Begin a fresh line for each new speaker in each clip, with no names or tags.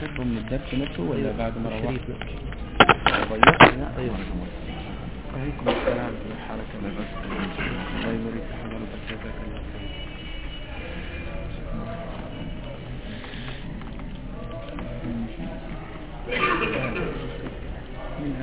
سحبه من الدرس نفسه ولا بعد ما روحت؟
ايوه
عليكم السلام في الحركة بس الله يبارك في حضرتك جزاك الله خير. من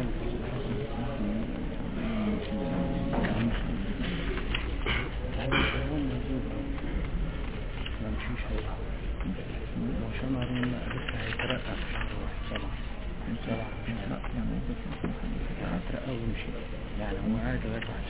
يعني هو عادي غير واحد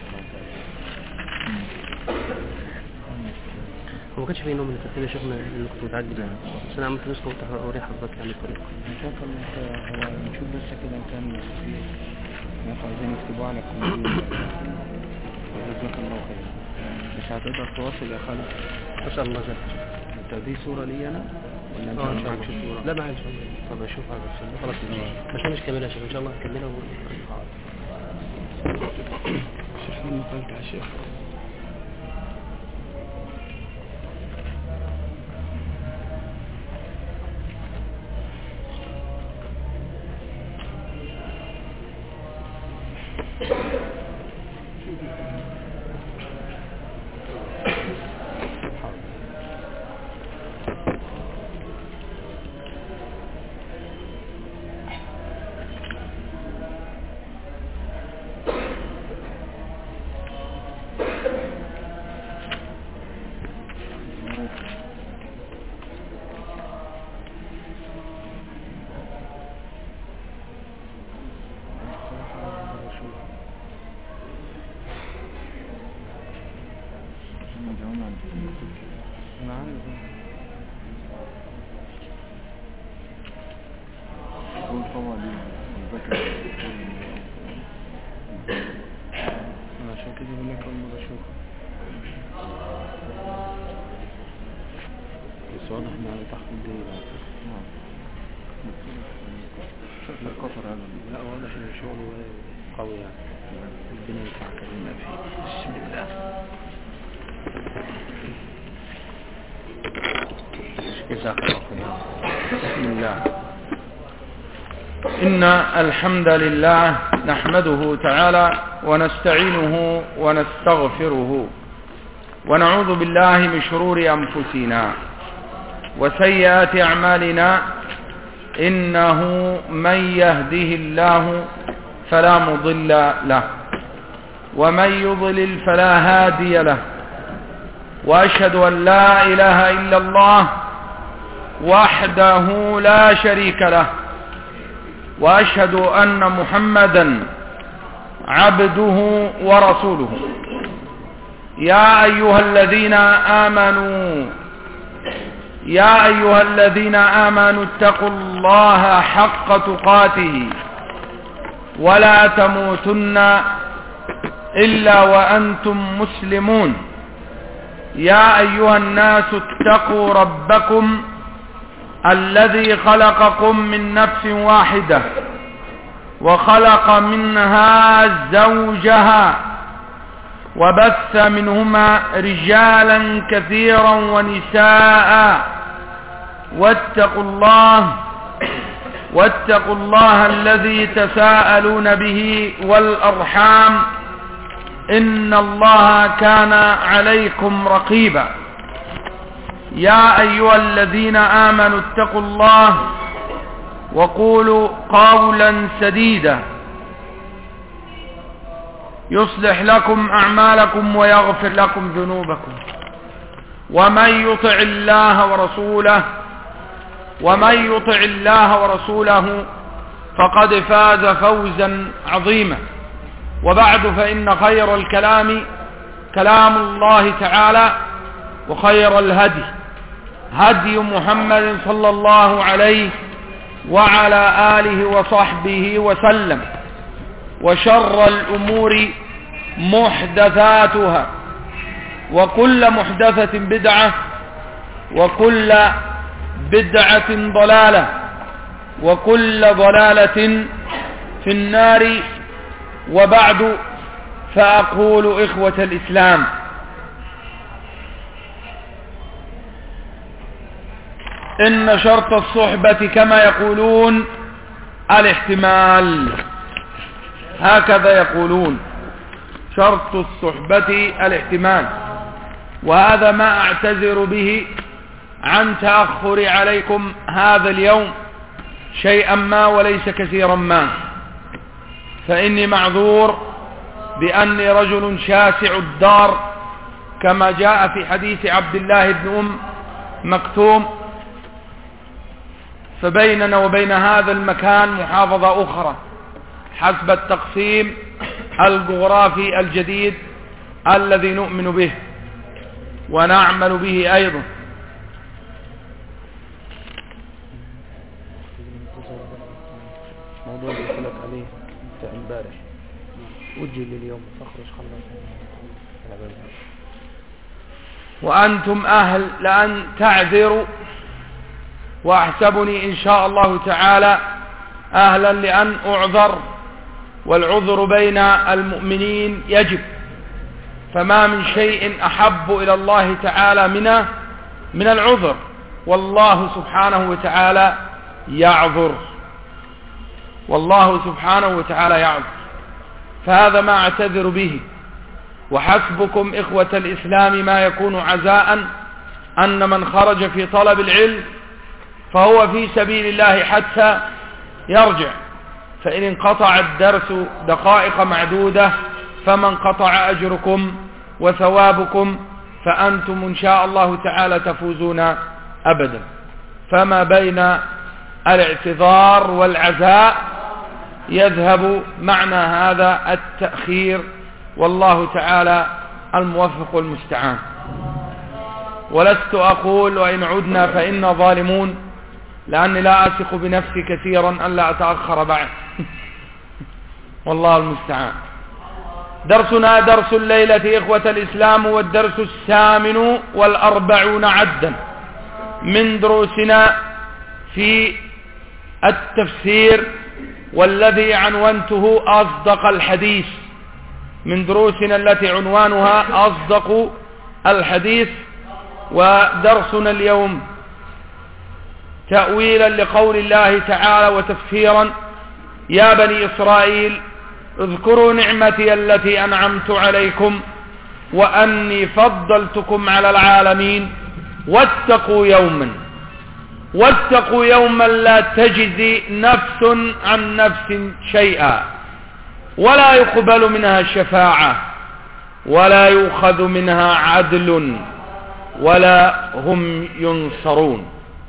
هو ما كانش فيه نوع من الترتيب يا شيخنا اللي كنت متعدي بس انا عملت نسخه وقلت اوري حضرتك يعني الطريقه
ان شاء الله. هو نشوف بس كده كان في ناس عايزين يكتبوا على الكمبيوتر. جزاك الله خير. مش هتقدر تواصل يا خالد
ما شاء الله.
انت دي صوره لي انا ولا انت
مش معكش صوره؟ لا معايا ان شاء الله. طب اشوفها بس خلاص عشان مش كامله يا شيخ ان شاء الله هكملها
شيخ من قلت يا شيخ عشان كده بقول لك اول مره اشوفه. بس واضح ان على تحت الدنيا. القطر هذا لا واضح ان شغله قوي يعني. ربنا ينفعك بما فيه. بسم الله. جزاك الله خير. بسم الله. إن الحمد لله نحمده تعالى ونستعينه ونستغفره ونعوذ بالله من شرور أنفسنا وسيئات أعمالنا إنه من يهده الله فلا مضل له ومن يضلل فلا هادي له وأشهد أن لا إله إلا الله وحده لا شريك له وأشهد أن محمدا عبده ورسوله يا أيها الذين آمنوا اتقوا الله حق تقاته ولا تموتن إلا وأنتم مسلمون يا أيها الناس اتقوا ربكم الذي خلقكم من نفس واحدة وخلق منها زوجها وبث منهما رجالا كثيرا ونساء واتقوا الله الذي تساءلون به والأرحام إن الله كان عليكم رقيبا يا أيها الذين آمنوا اتقوا الله وقولوا قولا سديدا يصلح لكم أعمالكم ويغفر لكم ذنوبكم ومن يطع الله ورسوله فقد فاز فوزا عظيما وبعد فإن خير الكلام كلام الله تعالى وخير الهدي هدي محمد صلى الله عليه وعلى آله وصحبه وسلم وشر الأمور محدثاتها وكل محدثة بدعة وكل بدعة ضلالة وكل ضلالة في النار وبعد فأقول إخوة الإسلام
إن شرط الصحبة كما يقولون الاحتمال، هكذا يقولون، شرط الصحبة الاحتمال. وهذا ما أعتذر به عن تأخر عليكم هذا اليوم شيئا ما وليس كثيرا ما، فإني معذور بأني رجل شاسع الدار كما جاء في حديث عبد الله بن مكتوم، فبيننا وبين هذا المكان محافظة أخرى حسب التقسيم الجغرافي الجديد الذي نؤمن به ونعمل به أيضا.
موضوع اللي قلت عليه انت امبارح وجه لليوم فاخرج خلص.
وأنتم أهل لأن تعذروا، وأحسبني إن شاء الله تعالى أهلا لأن أعذر، والعذر بين المؤمنين يجب، فما من شيء أحب إلى الله تعالى من العذر، والله سبحانه وتعالى يعذر، والله سبحانه وتعالى يعذر، فهذا ما أعتذر به. وحسبكم إخوة الإسلام ما يكون عزاء أن من خرج في طلب العلم فهو في سبيل الله حتى يرجع، فإن انقطع الدرس دقائق معدودة فمن قطع أجركم وثوابكم، فأنتم إن شاء الله تعالى تفوزون أبدا. فما بين الاعتذار والعزاء يذهب معنى هذا التأخير، والله تعالى الموفق والمستعان. ولست أقول وإن عدنا فإنا ظالمون، لأني لا أثق بنفسي كثيرا أن لا أتأخر بعد والله المستعان. درسنا درس الليلة إخوة الإسلام، والدرس 48 عدا من دروسنا في التفسير، والذي عنونته أصدق الحديث، من دروسنا التي عنوانها أصدق الحديث. ودرسنا اليوم تأويلا لقول الله تعالى وتفسيرا: يا بني إسرائيل اذكروا نعمتي التي أنعمت عليكم وأني فضلتكم على العالمين واتقوا يوما لا تجزي نفس عن نفس شيئا ولا يقبل منها شفاعة ولا يؤخذ منها عدل ولا هم ينصرون.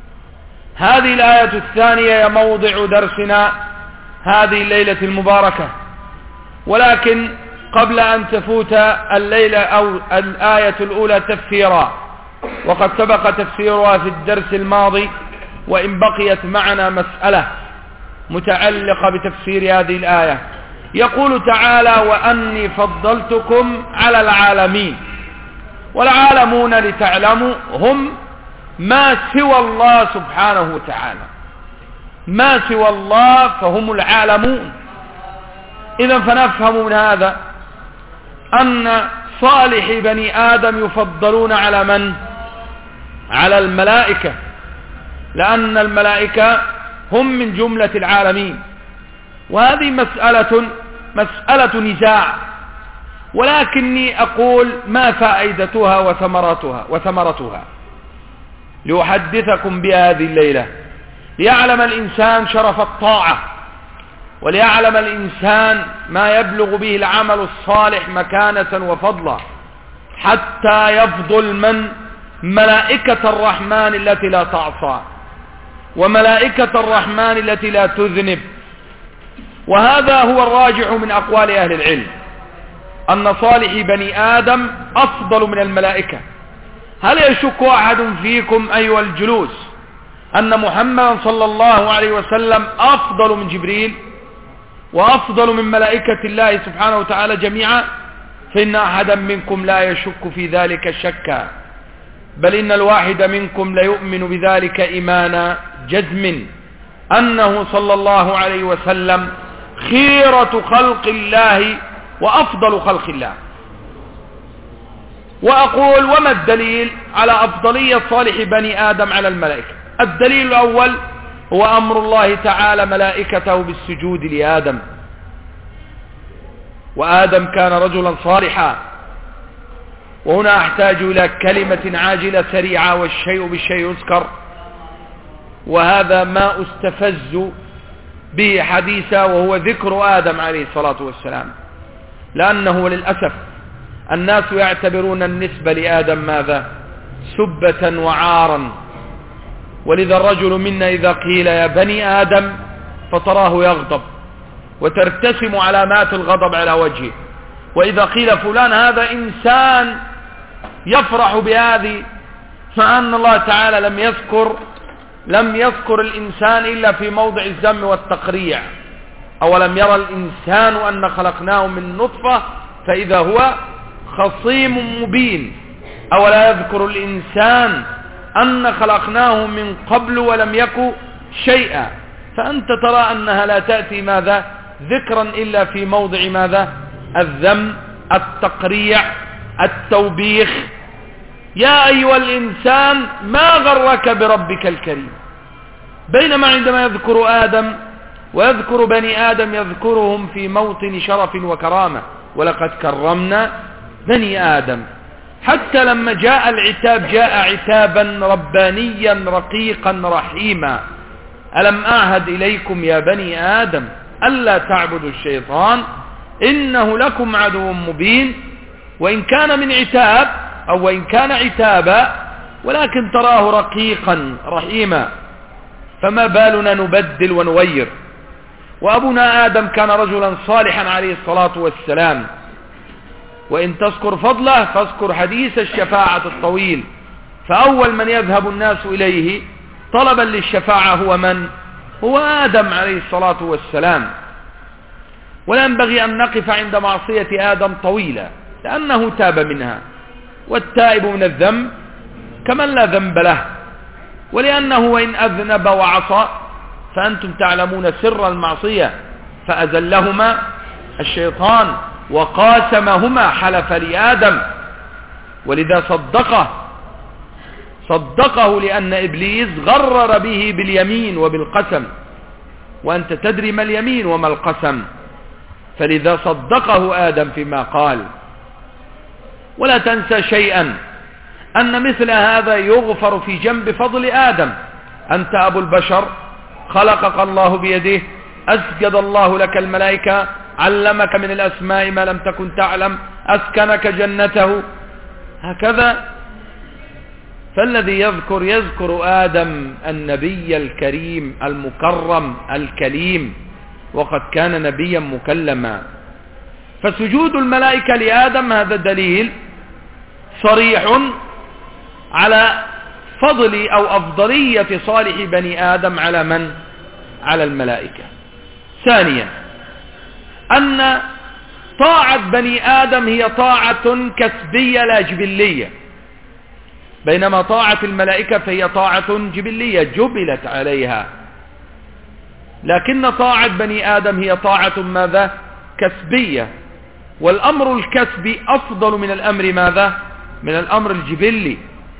هذه الآية الثانية موضع درسنا هذه الليلة المباركة، ولكن قبل أن تفوت الليلة أو الآية الأولى تفسيرا، وقد سبق تفسيرها في الدرس الماضي، وإن بقيت معنا مسألة متعلقة بتفسير هذه الآية. يقول تعالى: وأني فضلتكم على العالمين. والعالمون لتعلموا هم ما سوى الله سبحانه وتعالى، ما سوى الله فهم العالمون. إذا فنفهم من هذا أن صالح بني آدم يفضلون على من؟ على الملائكة، لأن الملائكة هم من جملة العالمين. وهذه مسألة نزاع، ولكني أقول ما فائدتها وثمرتها لأحدثكم بهذه الليلة، ليعلم الإنسان شرف الطاعة، وليعلم الإنسان ما يبلغ به العمل الصالح مكانة وفضلا، حتى يفضل من ملائكة الرحمن التي لا تعصى، وملائكة الرحمن التي لا تذنب. وهذا هو الراجح من أقوال أهل العلم، أن صالح بني آدم أفضل من الملائكة. هل يشك أحد فيكم أيها الجلوس أن محمدا صلى الله عليه وسلم أفضل من جبريل وأفضل من ملائكة الله سبحانه وتعالى جميعا؟ فإن أحدا منكم لا يشك في ذلك شكا، بل إن الواحد منكم ليؤمن بذلك إيمان جزم، أنه صلى الله عليه وسلم خيرة خلق الله وأفضل خلق الله. وأقول: وما الدليل على أفضلية صالح بني آدم على الملائكة؟ الدليل الأول هو أمر الله تعالى ملائكته بالسجود لآدم، وآدم كان رجلا صالحا، وهنا أحتاج إلى كلمة عاجلة سريعة، والشيء بالشيء يذكر، وهذا ما استفز به حديثا، وهو ذكر آدم عليه الصلاة والسلام، لأنه للأسف الناس يعتبرون النسبة لآدم ماذا؟ سبة وعارا، ولذا الرجل منا إذا قيل يا بني آدم فتراه يغضب وترتسم علامات الغضب على وجهه، وإذا قيل فلان هذا إنسان يفرح بهذه، فأن الله تعالى لم يذكر الإنسان إلا في موضع الذم والتقريع. أولم يرى الإنسان أن خلقناه من نطفة فإذا هو خصيم مبين، أولا يذكر الإنسان أن خلقناه من قبل ولم يك شيئا، فأنت ترى أنها لا تأتي ماذا؟ ذكرا إلا في موضع ماذا؟ الذم، التقريع، التوبيخ. يا أيها الإنسان ما غرك بربك الكريم، بينما عندما يذكر آدم ويذكر بني آدم يذكرهم في موطن شرف وكرامة، ولقد كرمنا بني آدم. حتى لما جاء العتاب جاء عتابا ربانيا رقيقا رحيما. ألم أعهد إليكم يا بني آدم ألا تعبدوا الشيطان إنه لكم عدو مبين. وإن كان من عتاب أو وإن كان عتابا ولكن تراه رقيقا رحيما، فما بالنا نبدل ونغير. وأبونا آدم كان رجلا صالحا عليه الصلاة والسلام، وإن تذكر فضله فاذكر حديث الشفاعة الطويل، فأول من يذهب الناس إليه طلبا للشفاعة هو من؟ هو آدم عليه الصلاة والسلام. ولا ينبغي أن نقف عند معصية آدم طويلا، لأنه تاب منها، والتائب من الذنب كمن لا ذنب له، ولأنه وإن أذنب وعصى فأنتم تعلمون سر المعصية، فأزلهما الشيطان وقاسمهما حلف لآدم، ولذا صدقه لأن إبليس غرر به باليمين وبالقسم، وأنت تدري ما اليمين وما القسم، فلذا صدقه آدم فيما قال. ولا تنسى شيئا أن مثل هذا يغفر في جنب فضل آدم. أنت أبو البشر، خلقك الله بيده، أسجد الله لك الملائكة، علمك من الأسماء ما لم تكن تعلم، أسكنك جنته، هكذا. فالذي يذكر آدم النبي الكريم المكرم الكليم، وقد كان نبيا مكلما. فسجود الملائكة لآدم هذا دليل صريح على فضل أو أفضلية صالح بني آدم على من؟ على الملائكة. ثانيا أن طاعة بني آدم هي طاعة كسبية لا جبلية، بينما طاعة الملائكة فهي طاعة جبلية جبلت عليها، لكن طاعة بني آدم هي طاعة ماذا؟ كسبية. والأمر الكسبي أفضل من الأمر ماذا؟ من الأمر الجبلي،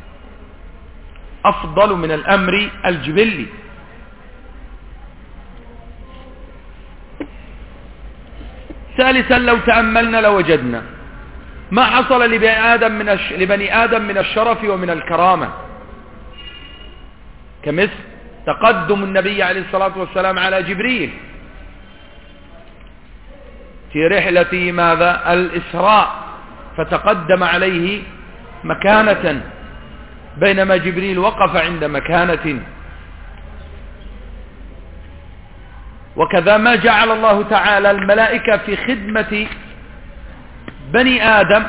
أفضل من الأمر الجبلي. ثالثا لو تأملنا لوجدنا ما حصل لبني آدم من الشرف ومن الكرامة، كمثل تقدم النبي عليه الصلاة والسلام على جبريل في رحلة ماذا؟ الإسراء، فتقدم عليه مكانة، بينما جبريل وقف عند مكانة. وكذا ما جعل الله تعالى الملائكة في خدمة بني آدم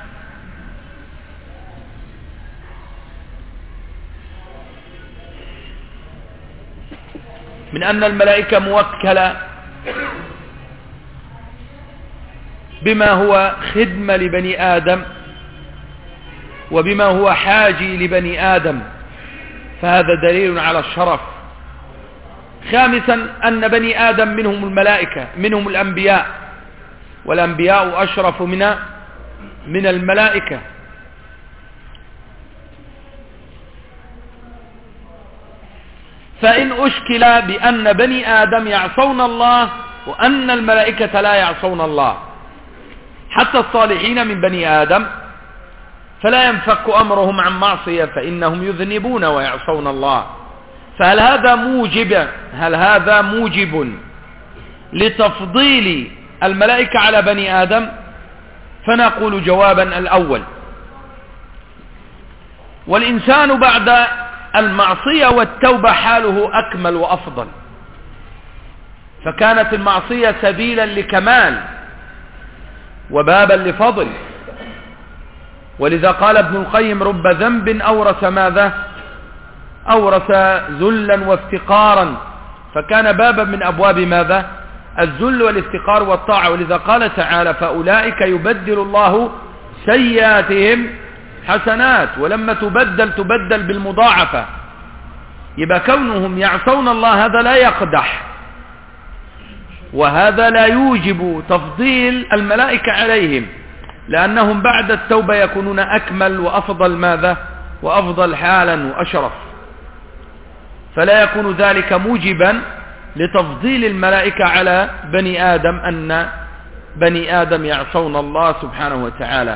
من أن الملائكة موكلة بما هو خدمة لبني آدم وبما هو حاجي لبني آدم، فهذا دليل على الشرف. خامسا أن بني آدم منهم الملائكة، منهم الأنبياء، والأنبياء أشرف من الملائكة. فإن أشكل بأن بني آدم يعصون الله وأن الملائكة لا يعصون الله، حتى الصالحين من بني آدم فلا ينفك أمرهم عن معصية، فإنهم يذنبون ويعصون الله. فهل هذا موجب لتفضيل الملائكة على بني آدم؟ فنقول جوابا الأول: والإنسان بعد المعصية والتوبة حاله أكمل وأفضل، فكانت المعصية سبيلا لكمال وبابا لفضل. ولذا قال ابن القيم: رب ذنب أورث ماذا؟ أورث ذلا وافتقارا، فكان بابا من أبواب ماذا؟ الذل والافتقار والطاعة. ولذا قال تعالى: فأولئك يبدل الله سيئاتهم حسنات، ولما تبدل بالمضاعفة. يبقى كونهم يعصون الله هذا لا يقدح، وهذا لا يوجب تفضيل الملائكة عليهم، لأنهم بعد التوبة يكونون أكمل وأفضل ماذا؟ وأفضل حالا وأشرف. فلا يكون ذلك موجبا لتفضيل الملائكة على بني آدم، أن بني آدم يعصون الله سبحانه وتعالى.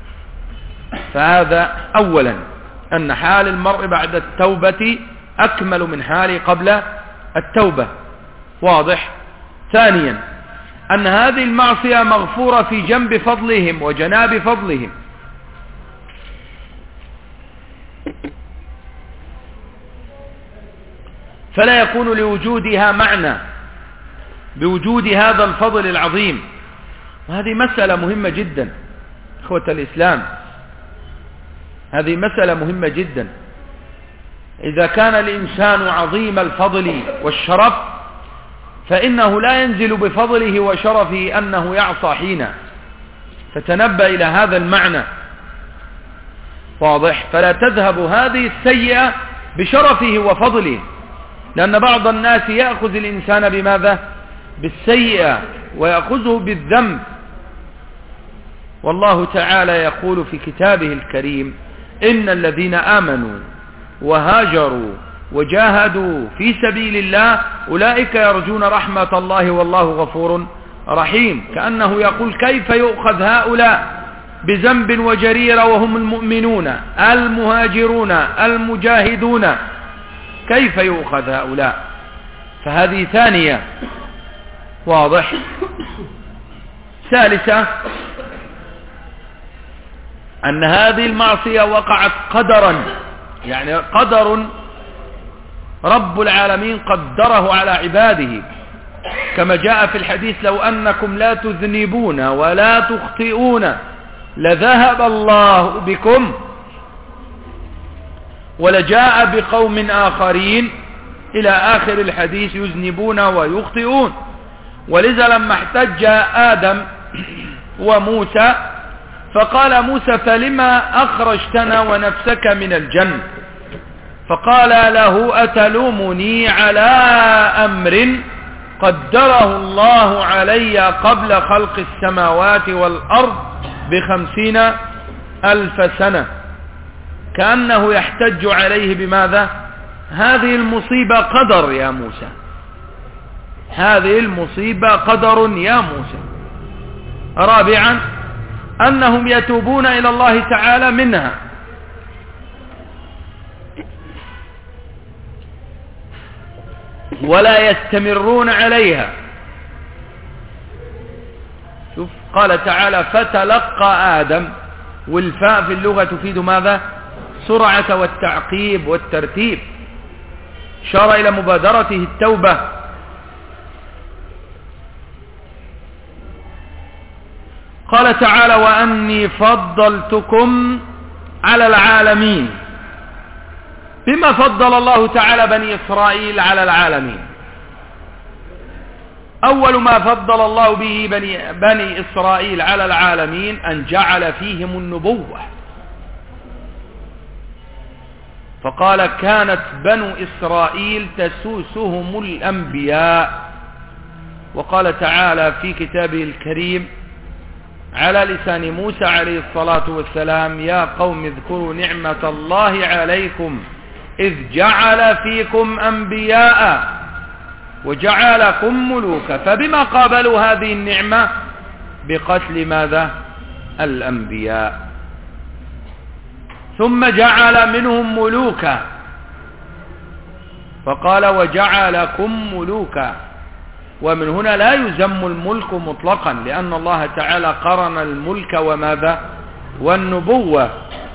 فهذا أولا، أن حال المرء بعد التوبة أكمل من حاله قبل التوبة، واضح. ثانيا، أن هذه المعصية مغفورة في جنب فضلهم وجناب فضلهم، فلا يكون لوجودها معنى بوجود هذا الفضل العظيم. وهذه مسألة مهمة جدا إخوة الإسلام، هذه مسألة مهمة جدا. إذا كان الإنسان عظيم الفضل والشرف فإنه لا ينزل بفضله وشرفه أنه يعصى حينا، فتنبأ إلى هذا المعنى، واضح. فلا تذهب هذه السيئة بشرفه وفضله، لأن بعض الناس يأخذ الإنسان بماذا؟ بالسيئة، ويأخذه بالذنب. والله تعالى يقول في كتابه الكريم: إن الذين آمنوا وهاجروا وجاهدوا في سبيل الله أولئك يرجون رحمة الله والله غفور رحيم. كأنه يقول: كيف يؤخذ هؤلاء بذنب وجريرة وهم المؤمنون المهاجرون المجاهدون؟ كيف يؤخذ هؤلاء؟ فهذه ثانية، واضح. ثالثة، أن هذه المعصية وقعت قدرا، يعني قدر رب العالمين قدره على عباده، كما جاء في الحديث: لو أنكم لا تذنبون ولا تخطئون لذهب الله بكم ولجاء بقوم آخرين إلى آخر الحديث يذنبون ويخطئون. ولذا لما احتج آدم وموسى فقال موسى: فلما أخرجتنا ونفسك من الجنة؟ فقال له: أتلومني على أمر قدره الله علي قبل خلق السماوات والأرض ب50,000 سنة. كأنه يحتج عليه بماذا؟ هذه المصيبة قدر يا موسى، هذه المصيبة قدر يا موسى. رابعا، أنهم يتوبون إلى الله تعالى منها، ولا يستمرون عليها. شوف قال تعالى: فتلقى آدم، والفاء في اللغة تفيد ماذا؟ سرعة والتعقيب والترتيب، شار إلى مبادرته التوبة. قال تعالى: وأني فضلتكم على العالمين. بما فضل الله تعالى بني إسرائيل على العالمين؟ أول ما فضل الله به بني إسرائيل على العالمين أن جعل فيهم النبوة، فقال: كانت بنو إسرائيل تسوسهم الأنبياء. وقال تعالى في كتابه الكريم على لسان موسى عليه الصلاة والسلام: يا قوم اذكروا نعمة الله عليكم إذ جعل فيكم أنبياء وجعلكم ملوكا. فبما قابلوا هذه النعمة؟ بقتل ماذا؟ الأنبياء. ثم جعل منهم ملوكا، فقال وجعلكم ملوكا. ومن هنا لا يذم الملك مطلقا، لأن الله تعالى قرن الملك وماذا؟ والنبوة.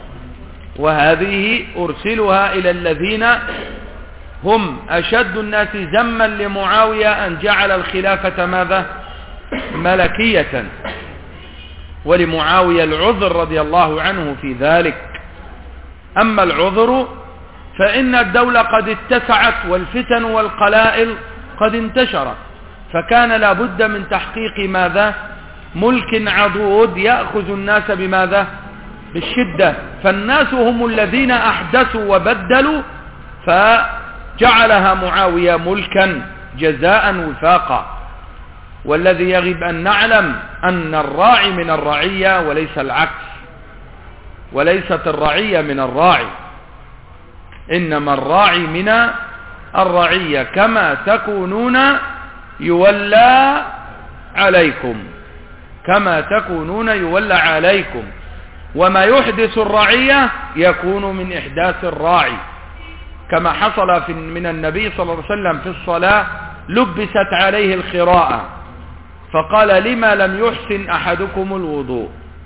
وهذه أرسلها إلى الذين هم أشد الناس ذما لمعاوية أن جعل الخلافة ماذا؟ ملكية، ولمعاوية العذر رضي الله عنه في ذلك. أما العذر فإن الدولة قد اتسعت والفتن والقلائل قد انتشرت، فكان لابد من تحقيق ماذا؟ ملك عضود يأخذ الناس بماذا؟ بالشدة. فالناس هم الذين أحدثوا وبدلوا، فجعلها معاوية ملكا جزاء وفاقا. والذي يجب أن نعلم أن الراعي من الرعية وليس العكس، وليست الرعية من الراعي، إنما الراعي من الرعية. كما تكونون يولى عليكم، كما تكونون يولى عليكم. وما يحدث الرعية يكون من إحداث الراعي، كما حصل من النبي صلى الله عليه وسلم في الصلاة لبست عليه الخراءة فقال لما لم يحسن أحدكم الوضوء،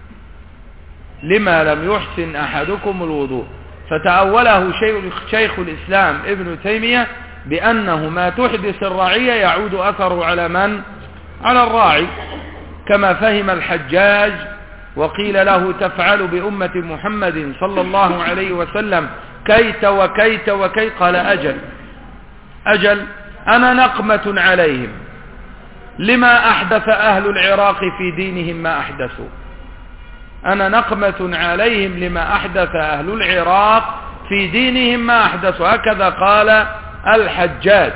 لما لم يحسن أحدكم الوضوء. فتأوله شيخ الإسلام ابن تيمية بأنه ما تحدث الرعية يعود أثره على من؟ على الراعي، كما فهم الحجاج وقيل له تفعل بأمة محمد صلى الله عليه وسلم كيت وكيت وكيت، قال أجل أنا نقمة عليهم لما أحدث أهل العراق في دينهم ما أحدثوا، أنا نقمة عليهم لما أحدث أهل العراق في دينهم ما أحدثوا. هكذا قال الحجاج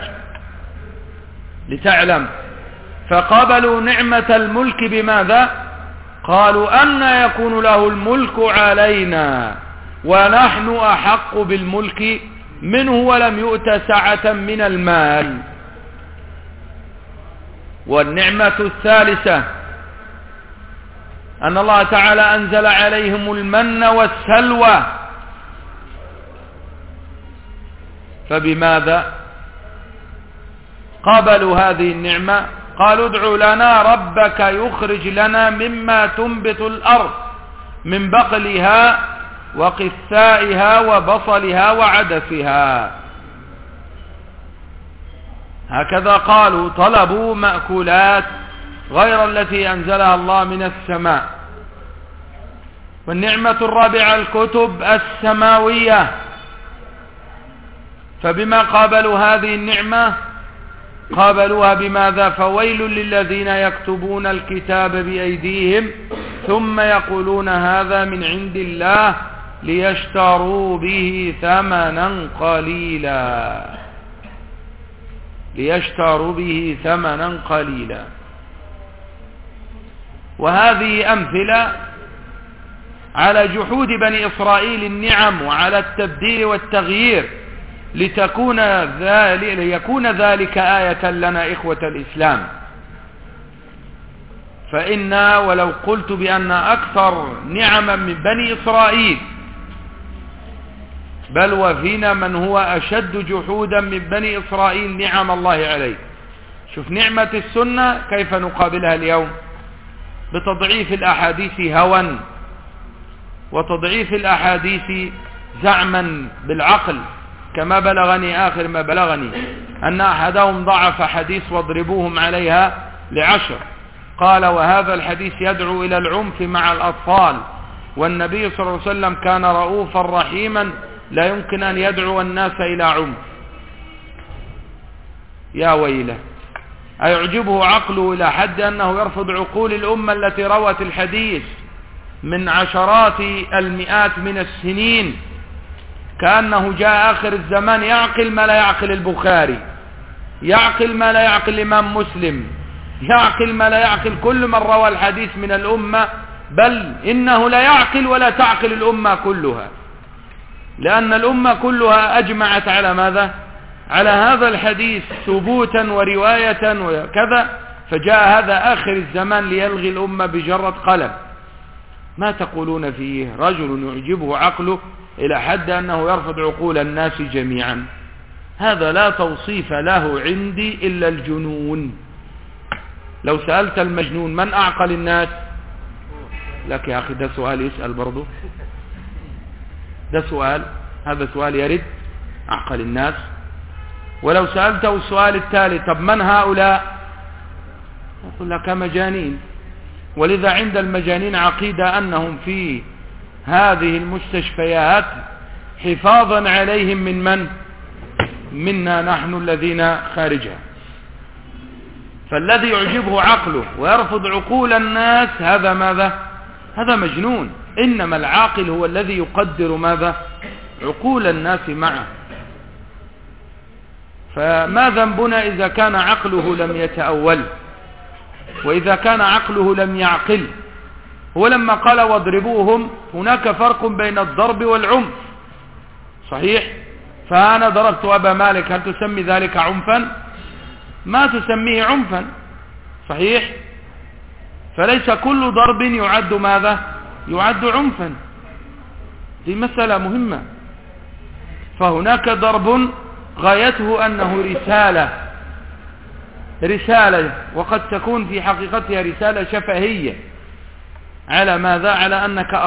لتعلم. فقابلوا نعمة الملك بماذا؟ قالوا أن يكون له الملك علينا ونحن أحق بالملك منه ولم يؤت سعة من المال. والنعمة الثالثة أن الله تعالى أنزل عليهم المن والسلوى. فبماذا قابلوا هذه النعمة؟ قالوا ادع لنا ربك يخرج لنا مما تنبت الأرض من بقلها وقثائها وبصلها وعدسها. هكذا قالوا، طلبوا مأكولات غير التي أنزلها الله من السماء. والنعمة الرابعة الكتب السماوية. فبما قابلوا هذه النعمة؟ قابلوها بماذا؟ فويل للذين يكتبون الكتاب بأيديهم ثم يقولون هذا من عند الله ليشتروا به ثمنا قليلا، ليشتروا به ثمنا قليلا. وهذه أمثلة على جحود بني إسرائيل النعم وعلى التبديل والتغيير ليكون ذلك آية لنا إخوة الإسلام. فإنا ولو قلت بأن أكثر نعما من بني إسرائيل، بل وفينا من هو أشد جحودا من بني إسرائيل نعم الله عليه. شوف نعمة السنة كيف نقابلها اليوم؟ بتضعيف الأحاديث هوى، وتضعيف الأحاديث زعما بالعقل، كما بلغني آخر ما بلغني أن أحدهم ضعف حديث واضربوهم عليها ل10، قال وهذا الحديث يدعو إلى العنف مع الأطفال، والنبي صلى الله عليه وسلم كان رؤوفا رحيما لا يمكن أن يدعو الناس إلى عنف. يا ويله، أيعجبه عقله إلى حد أنه يرفض عقول الأمة التي روت الحديث من عشرات المئات من السنين، كأنه جاء آخر الزمان يعقل ما لا يعقل البخاري، يعقل ما لا يعقل الإمام مسلم، يعقل ما لا يعقل كل من روى الحديث من الأمة، بل إنه لا يعقل ولا تعقل الأمة كلها. لأن الأمة كلها أجمعت على ماذا؟ على هذا الحديث ثبوتا ورواية وكذا، فجاء هذا آخر الزمان ليلغي الأمة بجرة قلم. ما تقولون فيه؟ رجل يعجبه عقله إلى حد أنه يرفض عقول الناس جميعا، هذا لا توصيف له عندي إلا الجنون. لو سألت المجنون من أعقل الناس؟ لك يا أخي ده سؤال يسأل برضو، ده سؤال، هذا سؤال يرد أعقل الناس. ولو سألته السؤال التالي طب من هؤلاء؟ يقول لك مجانين. ولذا عند المجانين عقيدة أنهم في هذه المستشفيات حفاظا عليهم من منا نحن الذين خارجها. فالذي يعجبه عقله ويرفض عقول الناس هذا ماذا؟ هذا مجنون. إنما العاقل هو الذي يقدر ماذا؟ عقول الناس معه. فما ذنبنا إذا كان عقله لم يتأول، وإذا كان عقله لم يعقل. هو لما قال واضربوهم هناك فرق بين الضرب والعنف، صحيح؟ فأنا ضربت أبا مالك، هل تسمي ذلك عنفا؟ ما تسميه عنفا، صحيح؟ فليس كل ضرب يعد ماذا؟ يعد عنفا. دي مسألة مهمة. فهناك ضرب غايته أنه رسالة، وقد تكون في حقيقتها رسالة شفهية على ماذا؟ على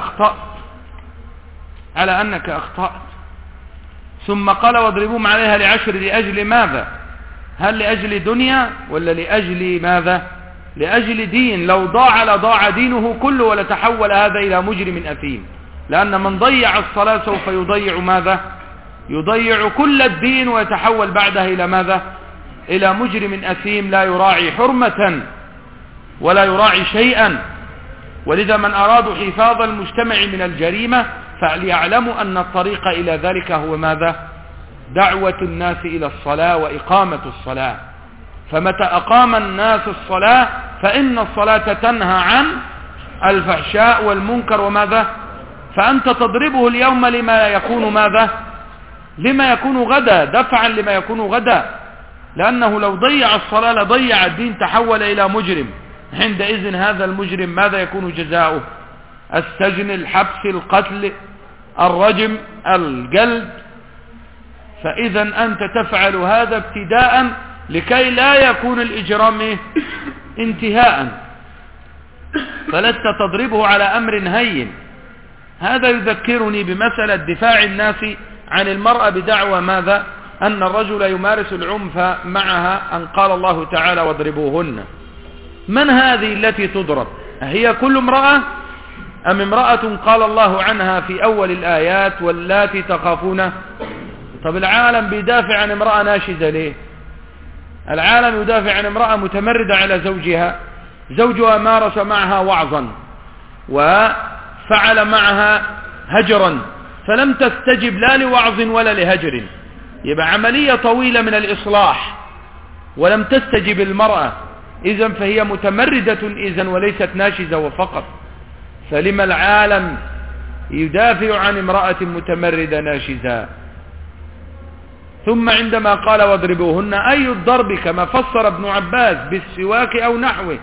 أنك أخطأت. ثم قال واضربوهم عليها لعشر، لأجل ماذا؟ هل لأجل دنيا ولا لأجل ماذا؟ لأجل دين. لو ضاع لضاع دينه كله ولتحول هذا إلى مجرم أثيم، لأن من ضيع الصلاة سوف يضيع ماذا؟ يضيع كل الدين ويتحول بعدها إلى ماذا؟ إلى مجرم أثيم لا يراعي حرمة ولا يراعي شيئا. ولذا من أرادوا حفاظ المجتمع من الجريمة فليعلموا أن الطريق إلى ذلك هو ماذا؟ دعوة الناس إلى الصلاة وإقامة الصلاة. فمتى أقام الناس الصلاة فإن الصلاة تنهى عن الفحشاء والمنكر وماذا؟ فأنت تضربه اليوم لما يكون ماذا؟ لما يكون غدا، دفعا لما يكون غدا. لأنه لو ضيع الصلاة لضيع الدين، تحول إلى مجرم. عندئذ هذا المجرم ماذا يكون جزاؤه؟ السجن، الحبس، القتل، الرجم، الجلد. فإذا أنت تفعل هذا ابتداء لكي لا يكون الإجرام انتهاء، فلست تضربه على أمر هين. هذا يذكرني بمسألة دفاع الناس عن المرأة بدعوى ماذا؟ أن الرجل يمارس العنف معها، أن قال الله تعالى واضربوهن. من هذه التي تضرب؟ هي كل امرأة أم امرأة قال الله عنها في أول الآيات واللاتي تخافون؟ طب العالم بيدافع عن امرأة ناشزة ليه؟ العالم يدافع عن امرأة متمردة على زوجها، زوجها مارس معها وعظا وفعل معها هجرا فلم تستجب لا لوعظ ولا لهجر، يبقى عملية طويلة من الإصلاح ولم تستجب المرأة، إذن فهي متمردة إذن وليست ناشزة وفقط. فلما العالم يدافع عن امرأة متمردة ناشزة؟ ثم عندما قال واضربوهن أي الضرب كما فسر ابن عباس بالسواك أو نحوه،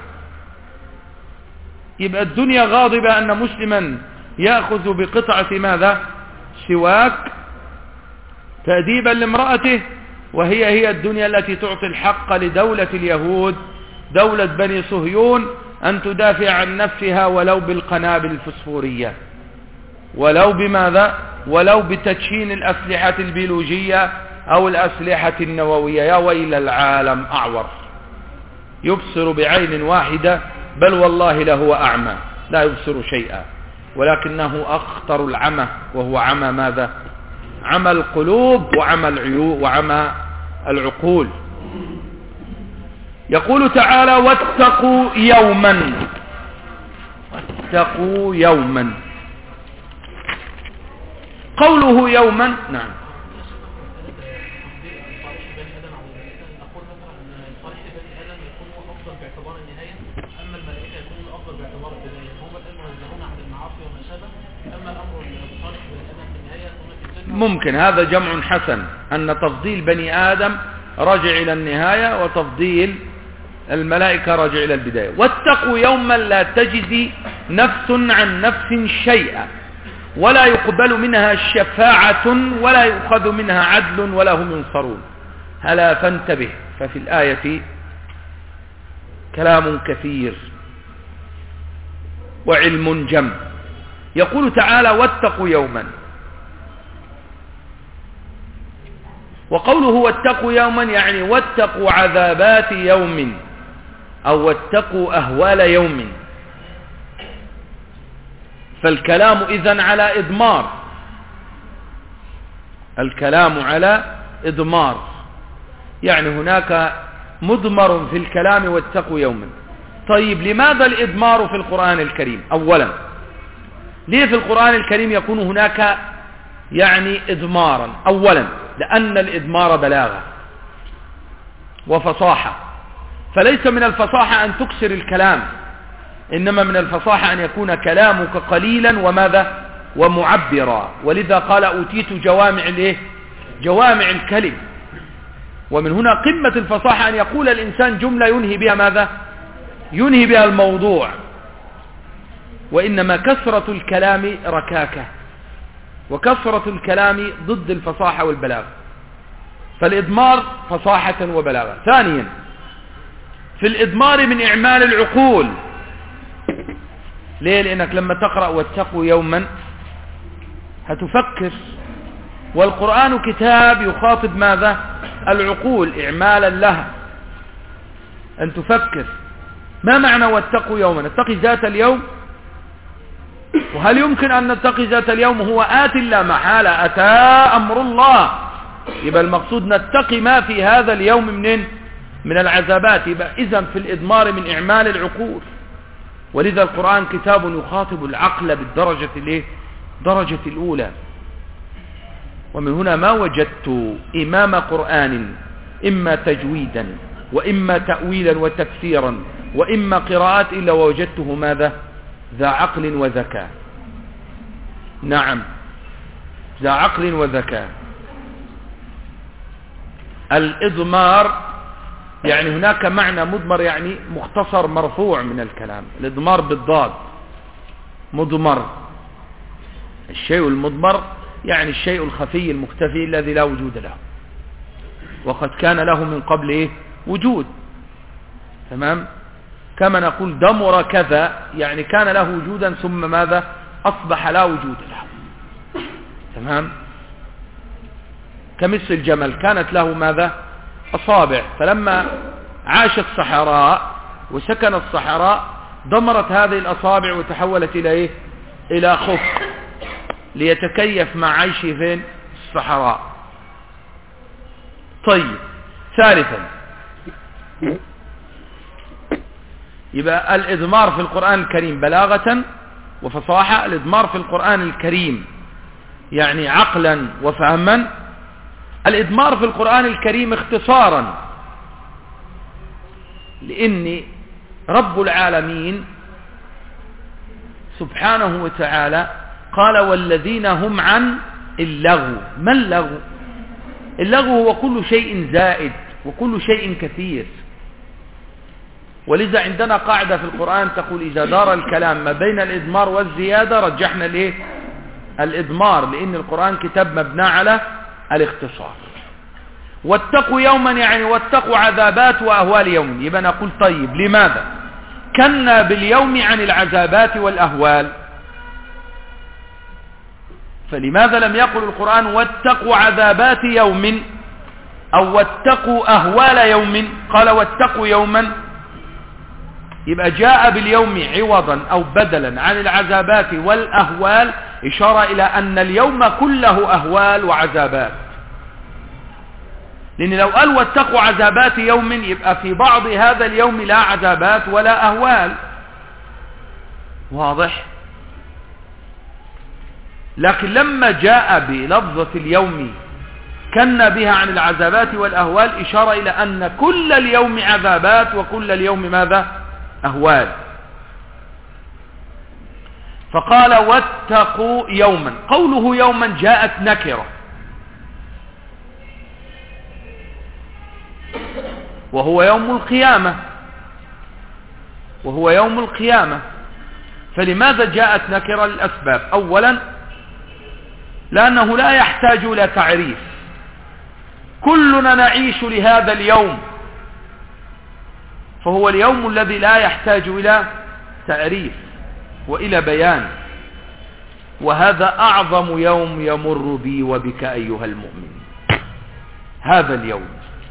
يبقى الدنيا غاضبة أن مسلما يأخذ بقطعة ماذا؟ سواك تأديبا لامرأته، وهي الدنيا التي تعطي الحق لدولة اليهود، دولة بني صهيون، أن تدافع عن نفسها ولو بالقنابل الفسفورية، ولو بماذا؟ ولو بتدشين الأسلحة البيولوجية أو الأسلحة النووية. يا ويل العالم أعور يبصر بعين واحدة، بل والله لهو أعمى لا يبصر شيئا، ولكنه أخطر العمى، وهو عمى ماذا؟ عمى القلوب وعمى العيون وعمى العقول. يقول تعالى واتقوا يوما، واتقوا يوما. قوله يوما، نعم،
والعصر وما شابه. أما الأمر الصالح والأدم في النهاية ثم في
ممكن هذا جمع حسن، أن تفضيل بني آدم راجع إلى النهاية وتفضيل الملائكة راجع إلى البداية. واتقوا يوما لا تجزي نفس عن نفس شيئا ولا يقبل منها شفاعة ولا يؤخذ منها عدل ولا هم ينصرون. هلا فانتبه، ففي الآية كلام كثير وعلم جم. يقول تعالى واتقوا يوما، وقوله واتقوا يوما يعني واتقوا عذابات يوم أو واتقوا أهوال يوم. فالكلام إذن على إضمار، الكلام على إضمار، يعني هناك مضمر في الكلام واتقوا يوما. طيب لماذا الإضمار في القرآن الكريم؟ أولا ليه في القرآن الكريم يكون هناك يعني إضمارا؟ أولا لأن الإضمار بلاغة وفصاحة، فليس من الفصاحة أن تكسر الكلام، إنما من الفصاحة أن يكون كلامك قليلا وماذا ومعبرا. ولذا قال أوتيت جوامع الكلم. ومن هنا قمة الفصاحة أن يقول الإنسان جملة ينهي بها ماذا؟ ينهي بها الموضوع. وإنما كثرة الكلام ركاكة، وكثرة الكلام ضد الفصاحة والبلاغة. فالإضمار فصاحة وبلاغة. ثانيا في الإضمار من إعمال العقول. ليه؟ لأنك لما تقرأ واتقوا يوما هتفكر، والقرآن كتاب يخاطب ماذا؟ العقول إعمالا لها، أن تفكر ما معنى واتقوا يوما؟ نتقي ذات اليوم، وهل يمكن أن نتقي ذات اليوم هو آت لا محالة، أتى أمر الله. يبقى المقصود نتقي ما في هذا اليوم من العذابات. يبقى إذن في الإضمار من إعمال العقول. ولذا القرآن كتاب يخاطب العقل بالدرجة درجة الأولى. ومن هنا ما وجدت إمام قرآن إما تجويدا وإما تأويلا وتفسيرا وإما قراءات إلا ووجدته ماذا؟ ذا عقل وذكاء. نعم ذا عقل وذكاء. الإضمار يعني هناك معنى مضمر يعني مختصر مرفوع من الكلام. الإضمار بالضاد مضمر، الشيء المضمر يعني الشيء الخفي المختفي الذي لا وجود له، وقد كان له من قبل وجود. تمام؟ كما نقول دمر كذا يعني كان له وجودا ثم ماذا؟ أصبح لا وجود له. تمام؟ كمثل الجمل كانت له ماذا؟ أصابع، فلما عاش الصحراء وسكن الصحراء دمرت هذه الأصابع وتحولت إلى إلى خف ليتكيف مع عيشه في الصحراء. طيب ثالثا يبقى الإضمار في القرآن الكريم بلاغة وفصاحة. الإضمار في القرآن الكريم يعني عقلا وفهما. الإضمار في القرآن الكريم اختصارا، لأن رب العالمين سبحانه وتعالى قال والذين هم عن اللغو. ما اللغو؟ اللغو هو كل شيء زائد وكل شيء كثير. ولذا عندنا قاعدة في القرآن تقول إذا دار الكلام ما بين الإضمار والزيادة رجحنا الإضمار، لأن القرآن كتاب مبنى على الاختصار. واتقوا يوما يعني واتقوا عذابات وأهوال يوم. يبقى نقول طيب لماذا كنا باليوم عن العذابات والأهوال؟ فلماذا لم يقل القرآن واتقوا عذابات يوم أو واتقوا أهوال يوم؟ قال واتقوا يوما. يبقى جاء باليوم عوضا أو بدلا عن العذابات والأهوال، إشارة إلى أن اليوم كله أهوال وعذابات. لأن لو قال واتقوا عذابات يوم يبقى في بعض هذا اليوم لا عذابات ولا أهوال. واضح؟ لكن لما جاء بلفظة اليوم كنا بها عن العذابات والأهوال، إشارة إلى أن كل اليوم عذابات وكل اليوم ماذا؟ أهوال. فقال واتقوا يوما. قوله يوما جاءت نكرة، وهو يوم القيامة، وهو يوم القيامة. فلماذا جاءت نكرة؟ للأسباب. أولا لأنه لا يحتاج إلى تعريف، كلنا نعيش لهذا اليوم، فهو اليوم الذي لا يحتاج إلى تعريف وإلى بيان. وهذا أعظم يوم يمر بي وبك أيها المؤمن، هذا اليوم،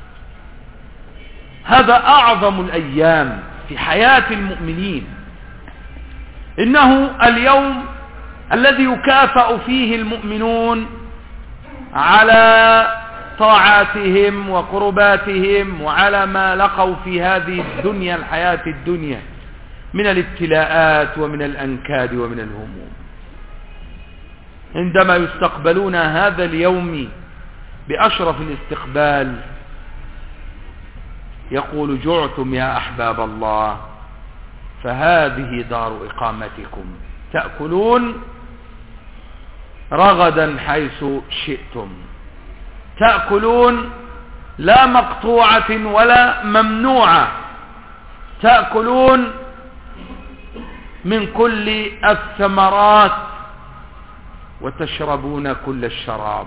هذا أعظم الأيام في حياة المؤمنين. إنه اليوم الذي يكافأ فيه المؤمنون على طاعاتهم وقرباتهم وعلى ما لقوا في هذه الدنيا، الحياة الدنيا، من الابتلاءات ومن الأنكاد ومن الهموم. عندما يستقبلون هذا اليوم بأشرف الاستقبال يقول جعتم يا أحباب الله، فهذه دار إقامتكم، تأكلون رغدا حيث شئتم، تأكلون لا مقطوعة ولا ممنوعة، تأكلون من كل الثمرات وتشربون كل الشراب.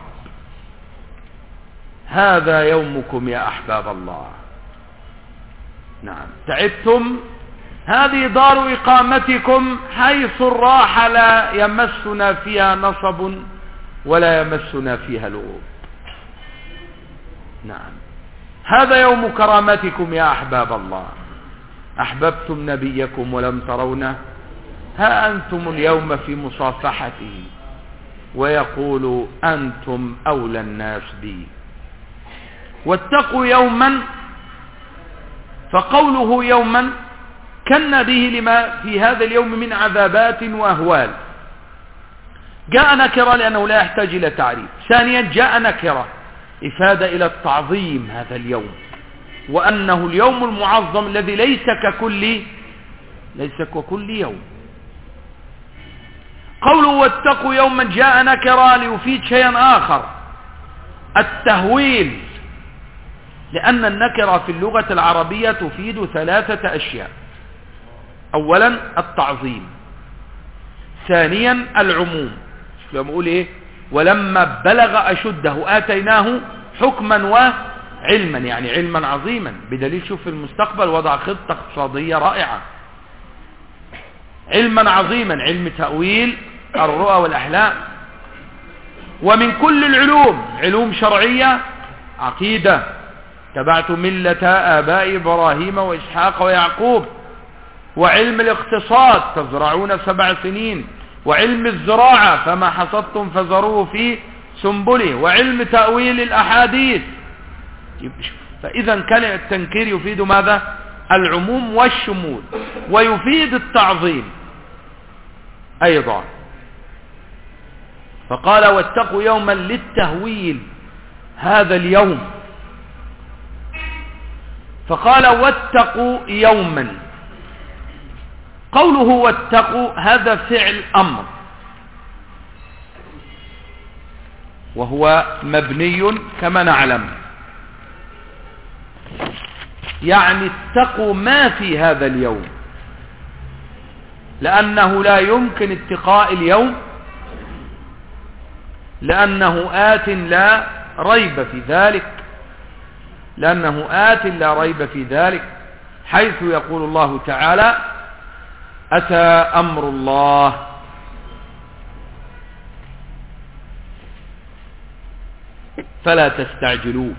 هذا يومكم يا أحباب الله. نعم، تعبتم، هذه دار إقامتكم حيث الراحة لا يمسنا فيها نصب ولا يمسنا فيها لغوب. نعم، هذا يوم كرامتكم يا أحباب الله. أحببتم نبيكم ولم ترونه، ها أنتم اليوم في مصافحته ويقول أنتم أولى الناس بي. واتقوا يوما، فقوله يوما كن به لما في هذا اليوم من عذابات وأهوال. جاء نكرة لأنه لا يحتاج إلى تعريف. ثانيا جاء نكرة إفادة إلى التعظيم هذا اليوم، وأنه اليوم المعظم الذي ليس ككل يوم. قوله واتقوا يوما جاء نكرة ليفيد شيئا آخر، التهويل، لأن النكرة في اللغة العربية تفيد ثلاثة أشياء. أولا التعظيم، ثانيا العموم، لما أقول إيه ولما بلغ أشده آتيناه حكما وعلما، يعني علما عظيما، بدليل شوف في المستقبل وضع خطة اقتصادية رائعة، علما عظيما، علم تأويل الرؤى والأحلام. ومن كل العلوم، علوم شرعية، عقيدة، تبعت ملة آباء إبراهيم وإسحاق ويعقوب، وعلم الاقتصاد تزرعون 7 سنين، وعلم الزراعة فما حصدتم فزروه في سنبله، وعلم تأويل الأحاديث. فإذا كان التنكير يفيد ماذا؟ العموم والشمول، ويفيد التعظيم أيضا. فقال واتقوا يوما للتهويل هذا اليوم. فقال واتقوا يوما. قوله واتقوا هذا فعل أمر، وهو مبني كما نعلم، يعني اتقوا ما في هذا اليوم، لأنه لا يمكن اتقاء اليوم، لأنه آت لا ريب في ذلك، لأنه آت لا ريب في ذلك، حيث يقول الله تعالى أتى أمر الله. فلا تستعجلوه.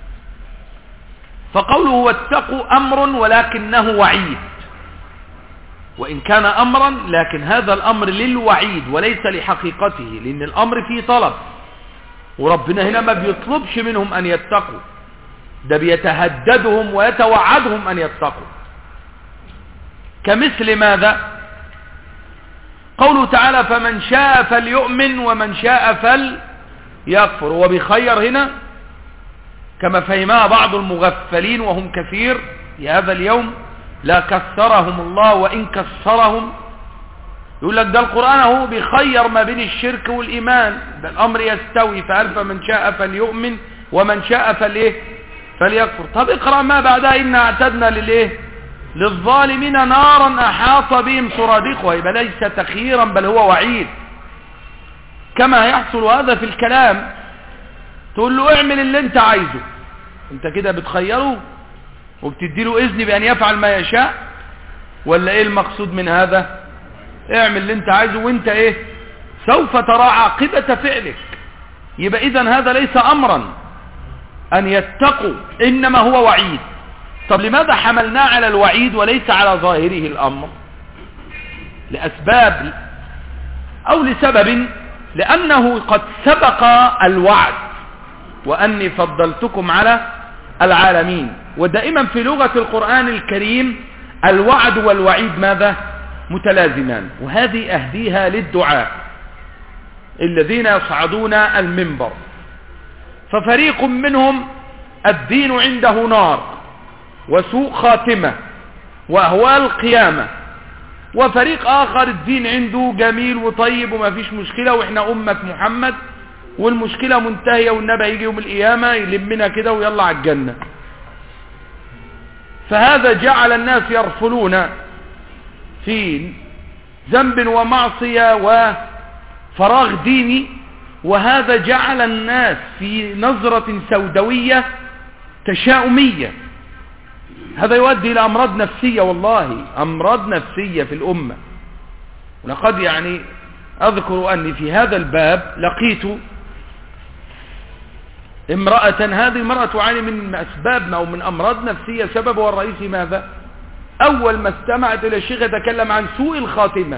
فقوله واتقوا أمر ولكنه وعيد، وإن كان أمرا لكن هذا الأمر للوعيد وليس لحقيقته، لأن الأمر فيه طلب، وربنا هنا ما بيطلبش منهم أن يتقوا، ده بيتهددهم ويتوعدهم أن يتقوا. كمثل ماذا؟ قوله تعالى فمن شاء فليؤمن ومن شاء فليكفر. وبخير هنا كما فهمها بعض المغفلين وهم كثير في هذا اليوم، لا كثرهم الله، وإن كثرهم يقول لك ده القرآن هو بيخير ما بين الشرك والإيمان، ده الأمر يستوي، فهل فمن شاء فليؤمن ومن شاء فليكفر. طب اقرأ ما بعدها، إنا اعتدنا للظالمين نارا أحاط بهم سرادقها، يبقى ليس تخييرا بل هو وعيد. كما يحصل هذا في الكلام، تقول له اعمل اللي انت عايزه، انت كده بتخيره وبتديله اذن بأن يفعل ما يشاء، ولا ايه المقصود من هذا؟ اعمل اللي انت عايزه وانت ايه سوف ترى عاقبة فعلك. يبقى اذا هذا ليس امرا ان يتقوا، انما هو وعيد. طب لماذا حملناه على الوعيد وليس على ظاهره الامر؟ لاسباب او لسبب، لانه قد سبق الوعد واني فضلتكم على العالمين. ودائما في لغة القرآن الكريم الوعد والوعيد ماذا؟ متلازمان. وهذه أهديها للدعاء الذين يصعدون المنبر، ففريق منهم الدين عنده نار وسوء خاتمة وأهوال القيامة، وفريق آخر الدين عنده جميل وطيب وما فيش مشكلة، وإحنا أمة محمد والمشكلة منتهية، والنبي يجي يوم القيامة يلمنا كده ويلا على الجنة. فهذا جعل الناس يرفلون في ذنب ومعصية وفراغ ديني، وهذا جعل الناس في نظرة سوداوية تشاؤمية. هذا يؤدي إلى أمراض نفسية، والله أمراض نفسية في الأمة. ولقد يعني أذكر أني في هذا الباب لقيت امرأة، هذه المرأة تعاني من أسباب أو من أمراض نفسية، سببها الرئيسي ماذا؟ أول ما استمعت إلى الشيخ يتكلم عن سوء الخاتمة،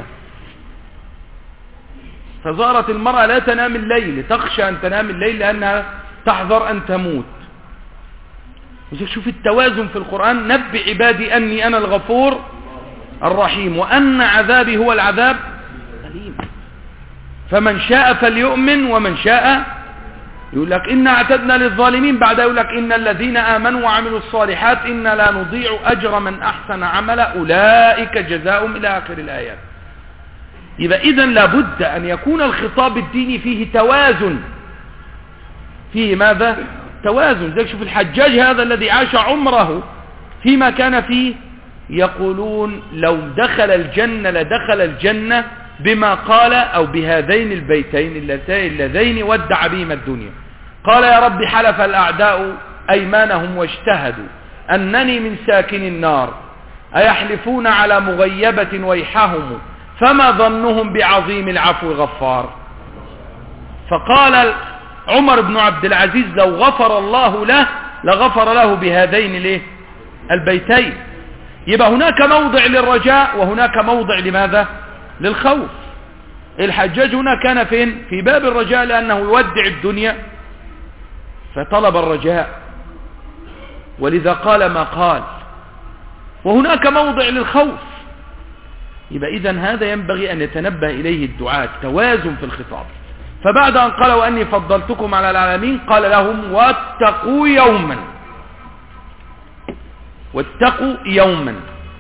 فظهرت المرأة لا تنام الليل، تخشى أن تنام الليل لأنها تحذر أن تموت. شوف التوازن في القرآن، نبئ عبادي أني أنا الغفور الرحيم وأن عذابي هو العذاب الأليم. فمن شاء فليؤمن ومن شاء، يقول لك إنا اعتدنا للظالمين، بعد يقول لك إن الذين آمنوا وعملوا الصالحات إنا لا نضيع أجر من أحسن عملا أولئك جزاؤهم إلى آخر الآيات. يبقى إذن لابد أن يكون الخطاب الديني فيه توازن، فيه ماذا؟ توازن. زي شوف الحجاج هذا الذي عاش عمره فيما كان فيه، يقولون لو دخل الجنة لدخل الجنة بما قال أو بهذين البيتين اللذين ودع بهما الدنيا. قال يا رب حلف الأعداء أيمانهم واجتهدوا أنني من ساكن النار، أيحلفون على مغيبة ويحهم، فما ظنهم بعظيم العفو غفار. فقال عمر بن عبد العزيز لو غفر الله له لغفر له بهذين البيتين. يبقى هناك موضع للرجاء وهناك موضع لماذا؟ للخوف. الحجاج هنا كان فين؟ في باب الرجاء، لأنه يودع الدنيا فطلب الرجاء، ولذا قال ما قال. وهناك موضع للخوف. يبقى إذن هذا ينبغي أن يتنبه إليه الدعاة، توازن في الخطاب. فبعد أن قال وأني فضلتكم على العالمين، قال لهم واتقوا يوما، واتقوا يوما.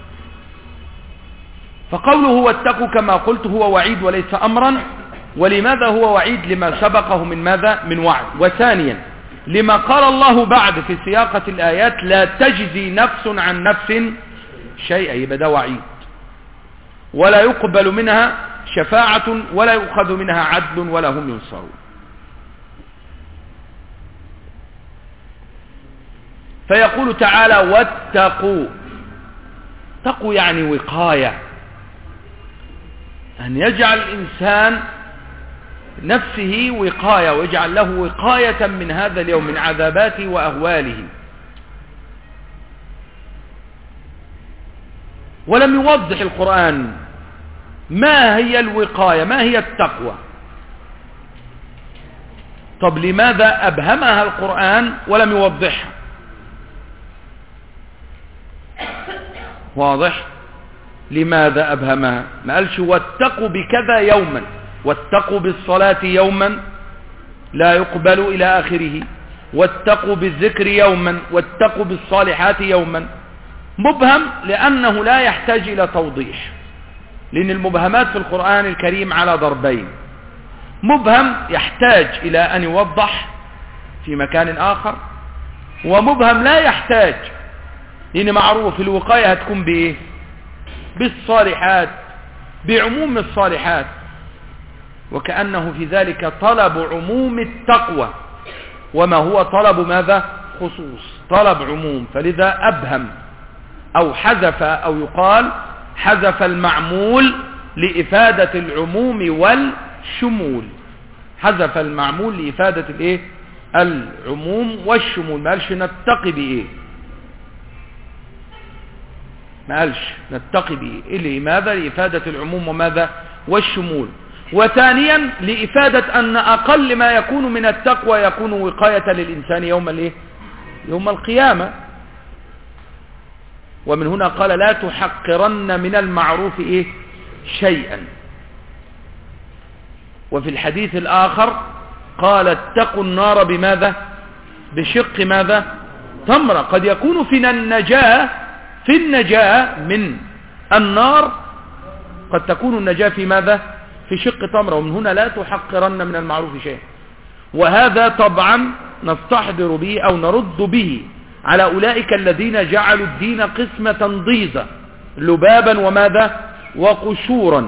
فقوله واتقوا كما قلت هو وعيد وليس أمرا. ولماذا هو وعيد؟ لما سبقه من ماذا؟ من وعد. وثانيا لما قال الله بعد في سياقة الآيات لا تجزي نفس عن نفس شيئا، يبقى ده وعيد. ولا يقبل منها شفاعة ولا يؤخذ منها عدل ولا هم ينصرون. فيقول تعالى واتقوا. تقوا يعني وقاية، أن يجعل الإنسان نفسه وقاية، ويجعل له وقاية من هذا اليوم من عذاباته وأهواله. ولم يوضح القرآن ما هي الوقاية، ما هي التقوى. طب لماذا أبهمها القرآن ولم يوضحها؟ واضح؟ لماذا أبهمها؟ ما قالش واتقوا بكذا يوما، واتقوا بالصلاة يوما لا يقبل إلى آخره، واتقوا بالذكر يوما، واتقوا بالصالحات يوما. مبهم لأنه لا يحتاج إلى توضيح. لأن المبهمات في القرآن الكريم على ضربين: مبهم يحتاج إلى أن يوضح في مكان آخر، ومبهم لا يحتاج، لأن معروف الوقاية هتكون بإيه؟ بالصالحات، بعموم الصالحات، وكأنه في ذلك طلب عموم التقوى، وما هو طلب ماذا؟ خصوص، طلب عموم. فلذا أبهم أو حذف، أو يقال حذف المعمول لإفادة العموم والشمول، حذف المعمول لإفادة الإيه؟ العموم والشمول. ما قالش نتقي بإيه، ما قالش نتقي بإيه، لماذا؟ لإفادة العموم وماذا؟ والشمول. وثانيا لإفادة أن أقل ما يكون من التقوى يكون وقاية للإنسان يوم الإيه؟ يوم القيامة. ومن هنا قال لا تحقرن من المعروف إيه؟ شيئا. وفي الحديث الآخر قال اتقوا النار بماذا؟ بشق ماذا؟ تمرة. قد يكون في النجاة من النار قد تكون النجاة في ماذا؟ في شق تمرة. ومن هنا لا تحقرن من المعروف شيئا. وهذا طبعا نستحضر به أو نرد به على أولئك الذين جعلوا الدين قسمة ضيزة، لبابا وماذا؟ وقشورا،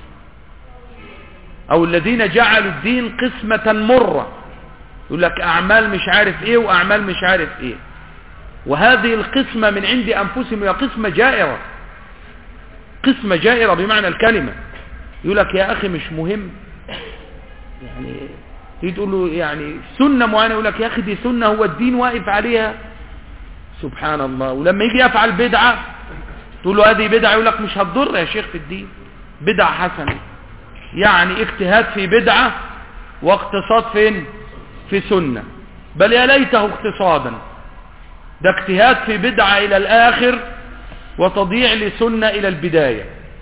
أو الذين جعلوا الدين قسمة مرة، يقول لك أعمال مش عارف إيه وأعمال مش عارف إيه. وهذه القسمة من عند أنفسهم هي قسمة جائرة، قسمة جائرة بمعنى الكلمة. يقول لك يا أخي مش مهم، يعني تيجي تقول له يعني سنة معينة، يقول لك يا أخي دي سنة، هو الدين واقف عليها. سبحان الله. ولما يجي يفعل بدعة تقول له هذه بدعة، يقول لك مش هتضر يا شيخ في الدين، بدعة حسنة. يعني اجتهاد في بدعة واقتصاد فين؟ في سنة. بل يا ليته اقتصادا، ده اجتهاد في بدعة إلى الآخر وتضييع لسنة إلى البداية،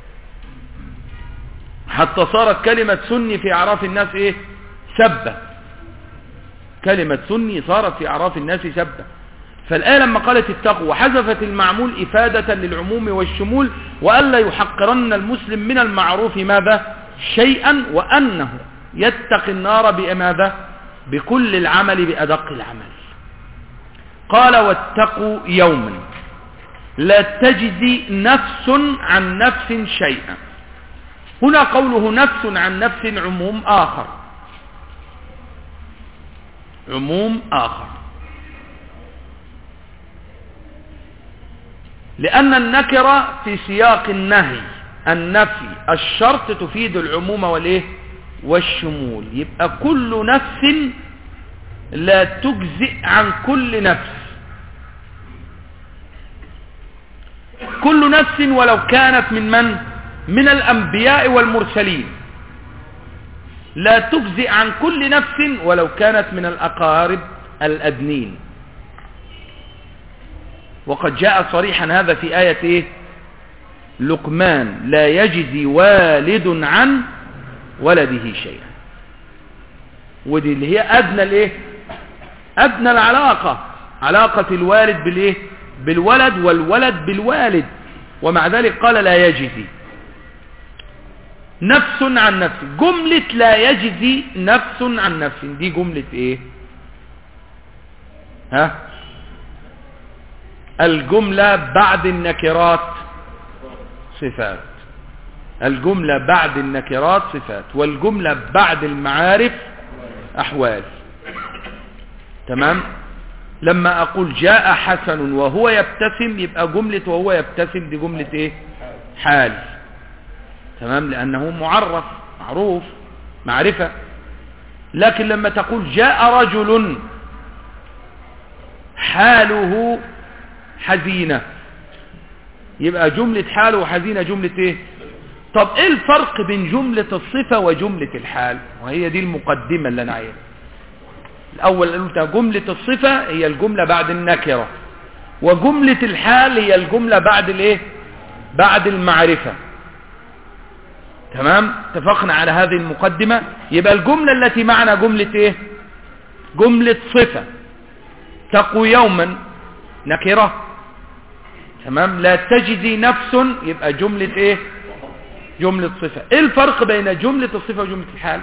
حتى صارت كلمة سني في أعراف الناس إيه؟ سبة. كلمة سني صارت في أعراف الناس سبة. فالآية لما قالت اتقوا وحذفت المعمول إفادة للعموم والشمول، وألا يحقرن المسلم من المعروف ماذا؟ شيئا، وأنه يتقي النار بماذا؟ بكل العمل، بأدق العمل. قال واتقوا يوما لا تجزي نفس عن نفس شيئا. هنا قوله نفس عن نفس عموم آخر، عموم آخر، لأن النكرة في سياق النهي، النفي، الشرط تفيد العموم والإيه؟ والشمول. يبقى كل نفس لا تجزئ عن كل نفس، كل نفس ولو كانت من من الأنبياء والمرسلين، لا تجزئ عن كل نفس ولو كانت من الأقارب الأدنين. وقد جاء صريحا هذا في آية إيه؟ لقمان: لا يجزي والد عن ولده شيئا. ودي اللي هي أدنى الإيه؟ أدنى العلاقة، علاقة الوالد بالإيه؟ بالولد، والولد بالوالد. ومع ذلك قال لا يجزي نفس عن نفس. جملة لا يجزي نفس عن نفس دي جملة إيه؟ ها؟ الجملة بعد النكرات صفات، الجملة بعد النكرات صفات، والجملة بعد المعارف أحوال. تمام؟ لما أقول جاء حسن وهو يبتسم، يبقى جملة وهو يبتسم دي جملة إيه؟ حال. تمام؟ لأنه معرف، معروف، معرفة. لكن لما تقول جاء رجل حاله حزينة، يبقى جملة حاله وحزينة جملة ايه؟ طب ايه الفرق بين جملة الصفة وجملة الحال؟ وهي دي المقدمة اللي انا عايزها. الاول قلت جملة الصفة هي الجملة بعد النكرة، وجملة الحال هي الجملة بعد الايه؟ بعد المعرفة. تمام؟ اتفقنا على هذه المقدمة. يبقى الجملة التي معنا جملة ايه؟ جملة صفة. تقوا يوما نكرة. تمام؟ لا تجزي نفس، يبقى جملة ايه؟ جملة صفة. ايه الفرق بين جملة الصفة وجملة الحال؟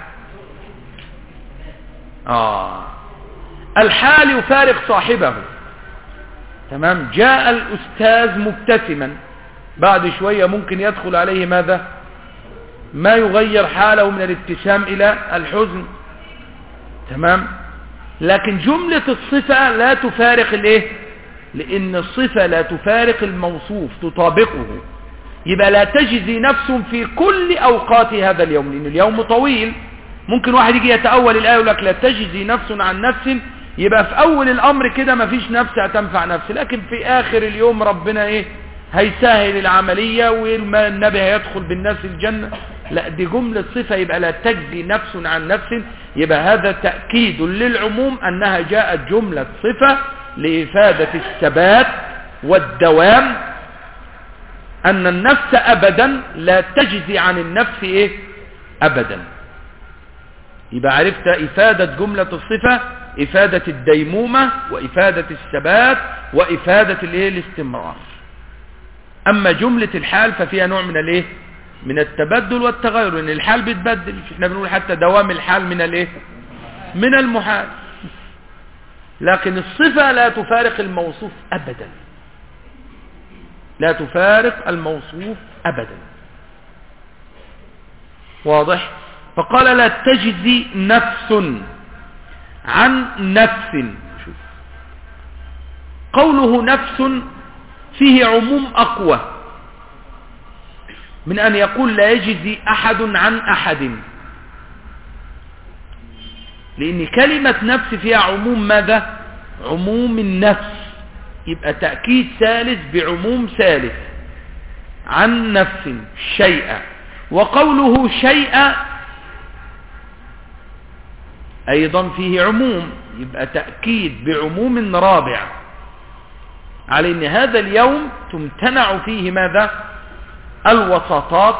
الحال يفارق صاحبه. تمام. جاء الأستاذ مبتسما، بعد شوية ممكن يدخل عليه ماذا؟ ما يغير حاله من الابتسام إلى الحزن. تمام. لكن جملة الصفة لا تفارق الايه؟ لأن الصفة لا تفارق الموصوف، تطابقه. يبقى لا تجزي نفس في كل أوقات هذا اليوم، لأن اليوم طويل. ممكن واحد يجي يتأول الآية يقول لك لا تجزي نفس عن نفس، يبقى في أول الأمر كده ما فيش نفس هتنفع نفس، لكن في آخر اليوم ربنا ايه؟ هيسهل العملية والنبي هيدخل بالناس الجنة. لا، دي جملة صفة، يبقى لا تجزي نفس عن نفس. يبقى هذا تأكيد للعموم أنها جاءت جملة صفة لإفادة الثبات والدوام، أن النفس أبدا لا تجزي عن النفس إيه؟ أبدا. يبقى عرفت إفادة جملة الصفة، إفادة الديمومة وإفادة الثبات وإفادة الإيه؟ الاستمرار. أما جملة الحال ففيها نوع من الإيه؟ من التبدل والتغير، لأن الحال بيتبدل. احنا بنقول حتى دوام الحال من الإيه؟ من المحال. لكن الصفة لا تفارق الموصوف أبدا، لا تفارق الموصوف أبدا. واضح؟ فقال لا تجزي نفس عن نفس. قوله نفس فيه عموم أقوى من أن يقول لا يجزي أحد عن أحد، لأن كلمة نفس فيها عموم ماذا؟ عموم النفس. يبقى تأكيد ثالث بعموم ثالث. عن نفس شيئا. وقوله شيئا أيضا فيه عموم، يبقى تأكيد بعموم رابع على أن هذا اليوم تمتنع فيه ماذا؟ الوساطات،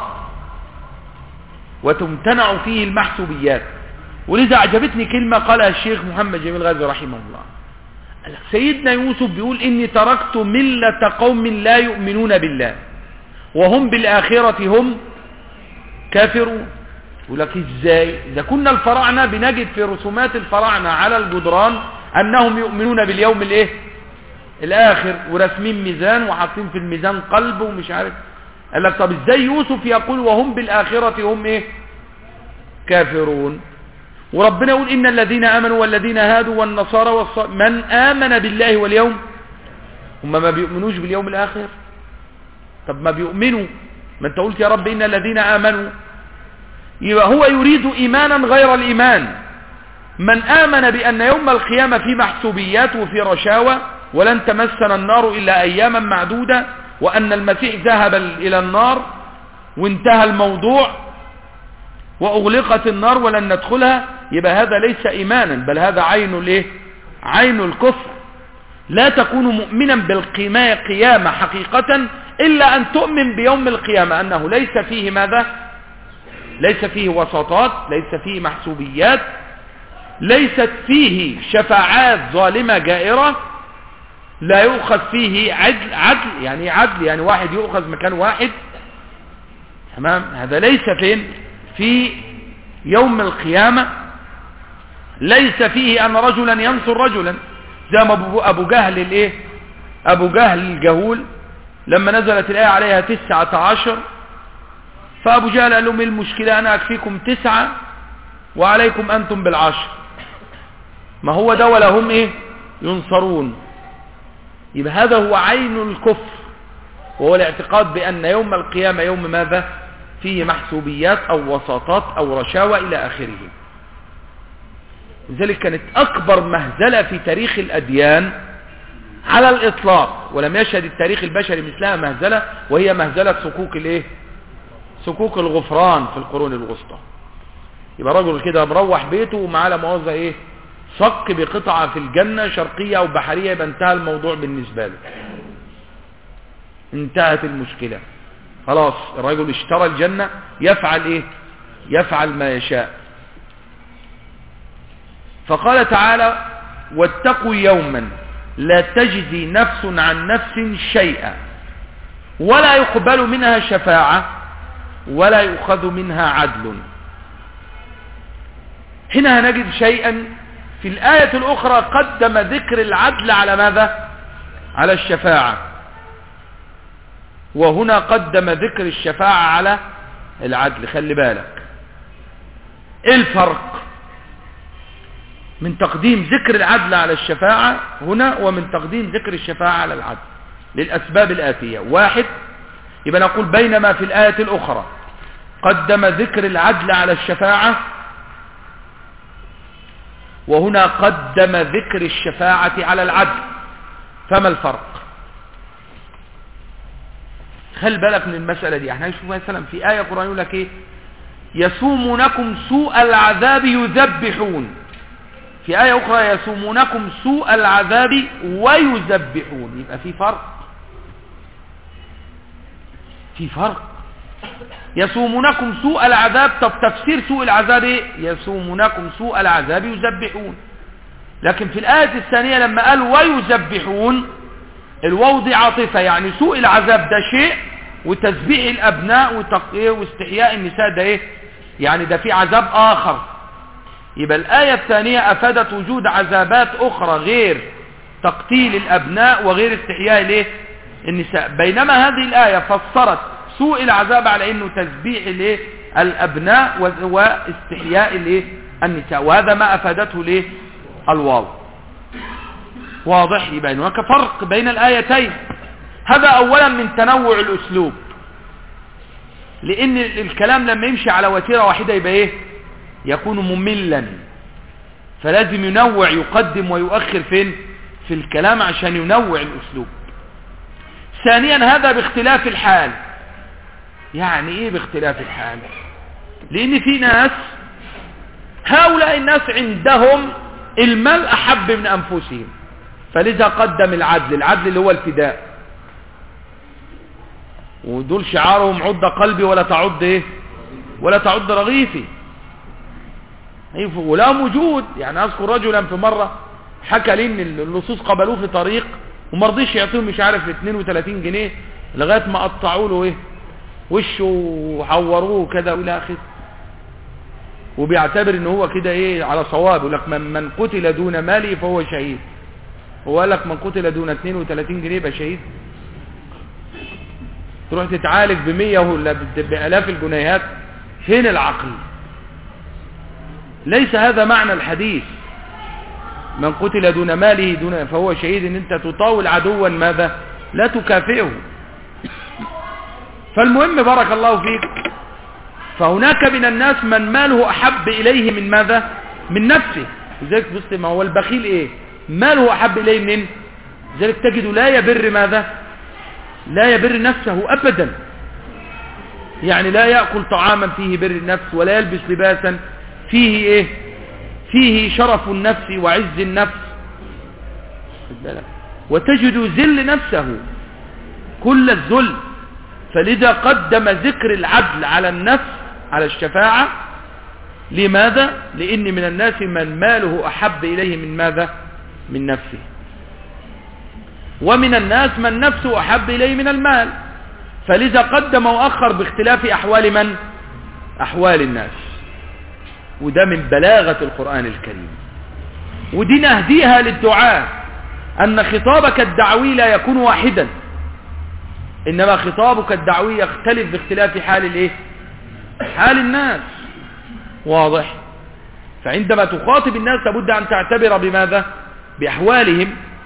وتمتنع فيه المحسوبيات. ولذا أعجبتني كلمة قالها الشيخ محمد جميل غازي رحمه الله. سيدنا يوسف بيقول إني تركت ملة قوم لا يؤمنون بالله وهم بالآخرة هم كافرون. يقول لك إزاي؟ إذا كنا الفراعنة بنجد في رسومات الفراعنة على الجدران أنهم يؤمنون باليوم الإيه؟ الآخر، ورسمين ميزان وحاطين في الميزان قلب ومش عارف. قال لك طب إزاي يوسف يقول وهم بالآخرة هم إيه؟ كافرون؟ وربنا يقول إن الذين آمنوا والذين هادوا والنصارى من آمن بالله واليوم، هم ما بيؤمنوش باليوم الآخر. طب ما بيؤمنوا، ما انت قلت يا رب إن الذين آمنوا، يبقى هو يريد إيمانا غير الإيمان. من آمن بأن يوم القيامة في محسوبيات وفي رشاوى ولن تمسنا النار إلا أياما معدودة، وأن المسيح ذهب إلى النار وانتهى الموضوع وأغلقت النار ولن ندخلها، يبقى هذا ليس إيمانا، بل هذا عين الايه؟ عين الكفر. لا تكون مؤمنا بالقيامة حقيقة إلا أن تؤمن بيوم القيامة أنه ليس فيه ماذا؟ ليس فيه وساطات، ليس فيه محسوبيات، ليست فيه شفاعات ظالمة جائرة، لا يؤخذ فيه عدل يعني واحد يؤخذ مكان واحد. تمام؟ هذا ليس فين؟ في يوم القيامة. ليس فيه أن رجلا ينصر رجلا زي ما أبو جهل الايه؟ أبو جهل الجهول لما نزلت الآية عليها 19، فأبو جهل قال لهم ايه المشكلة؟ أنا أكفيكم 9 وعليكم أنتم بال10. ما هو ده ولا هم ايه؟ ينصرون. يبقى هذا هو عين الكفر، وهو الاعتقاد بأن يوم القيامة يوم ماذا؟ فيه محسوبيات أو وساطات أو رشاوى إلى آخره. لذلك كانت أكبر مهزلة في تاريخ الأديان على الإطلاق، ولم يشهد التاريخ البشري مثلها مهزلة، وهي مهزلة سكوك الايه؟ سكوك الغفران في القرون الوسطى. يبقى رجل كده مروح بيته ومعاه لا مؤاخذة ايه؟ صك بقطعة في الجنة شرقية أو بحرية، يبقى انتهى الموضوع بالنسبة له، انتهت المشكلة خلاص. الرجل اشترى الجنة، يفعل ايه؟ يفعل ما يشاء. فقال تعالى واتقوا يوما لا تجزي نفس عن نفس شيئا ولا يقبل منها شفاعة ولا يؤخذ منها عدل. هنا هنجد شيئا في الآية الأخرى قدم ذكر العدل على ماذا؟ على الشفاعة، وهنا قدم ذكر الشفاعة على العدل. خلي بالك ايه الفرق من تقديم ذكر العدل على الشفاعة هنا ومن تقديم ذكر الشفاعة على العدل؟ للأسباب الآتية. واحد، يبقى نقول بينما في الآية الأخرى قدم ذكر العدل على الشفاعة، وهنا قدم ذكر الشفاعة على العدل، فما الفرق؟ خل بالك من المسألة دي. احنا نشوف مثلا في آية قرآن يقول لك ايه؟ يسومونكم سوء العذاب يذبحون. في آية أخرى يسومونكم سوء العذاب ويذبحون. يبقى في فرق، في فرق. يسومونكم سوء العذاب، طب تفسير سوء العذاب ايه؟ يسومونكم سوء العذاب يذبحون. لكن في الآية الثانية لما قال ويذبحون، الواو دي عاطفة، يعني سوء العذاب ده شيء، وتذبيح الأبناء واستحياء النساء ده ايه؟ يعني ده في عذاب آخر. يبقى الآية الثانية أفادت وجود عذابات أخرى غير تقتيل الأبناء وغير استحياء الايه؟ النساء. بينما هذه الآية فسرت سوء العذاب على انه تذبيح الايه؟ الأبناء واستحياء الايه؟ النساء، وهذا ما أفادته الايه؟ الواو. واضح؟ يبقى هناك فرق بين الآيتين. هذا أولا من تنوع الأسلوب، لأن الكلام لما يمشي على وتيرة واحدة يبقى إيه؟ يكون مملا، فلازم ينوع، يقدم ويؤخر فين؟ في الكلام عشان ينوع الأسلوب. ثانيا هذا باختلاف الحال. يعني إيه باختلاف الحال؟ لأن في ناس، هؤلاء الناس عندهم المال أحب من أنفسهم، فلذا قدم العدل. العدل اللي هو الفداء، ودول شعارهم عض قلبي ولا تعض ايه؟ ولا تعض رغيفي. ولا وجود. يعني اذكر رجلا في مرة حكى لي ان اللصوص قبلوه في طريق وما رضيش يعطيهم مش عارف 32 جنيه لغاية ما قطعوا له ايه؟ وشه وحوروه كده والى اخره. وبيعتبر ان هو كده ايه؟ على صواب. يقول لك من قتل دون ماله فهو شهيد. هو قال لك من قتل دون 32 جنيه يبقى شهيد؟ تروح تتعالج ب100 ولا بآلاف الجنيهات؟ فين العقل؟ ليس هذا معنى الحديث. من قتل دون ماله فهو شهيد، ان انت تطاول عدوا ماذا؟ لا تكافئه. فالمهم بارك الله فيك، فهناك من الناس من ماله احب اليه من ماذا؟ من نفسه. لذلك بص، ما هو البخيل ايه؟ ماله احب اليه منين؟ لذلك تجد لا يبر ماذا؟ لا يبر نفسه ابدا. يعني لا يأكل طعاما فيه بر النفس، ولا يلبس لباسا فيه ايه؟ فيه شرف النفس وعز النفس. وتجد ذل نفسه كل الذل. فلذا قدم ذكر العدل على النفس على الشفاعة. لماذا؟ لأن من الناس من ماله أحب إليه من ماذا؟ من نفسه. ومن الناس من نفسه أحب إليه من المال. فلذا قدم وأخر باختلاف أحوال من؟ أحوال الناس. وده من بلاغة القرآن الكريم. ودي نهديها للدعاء، أن خطابك الدعوي لا يكون واحدا، إنما خطابك الدعوي يختلف باختلاف حال الايه؟ حال الناس. واضح؟ فعندما تخاطب الناس لابد أن تعتبر بماذا؟ بأحوالهم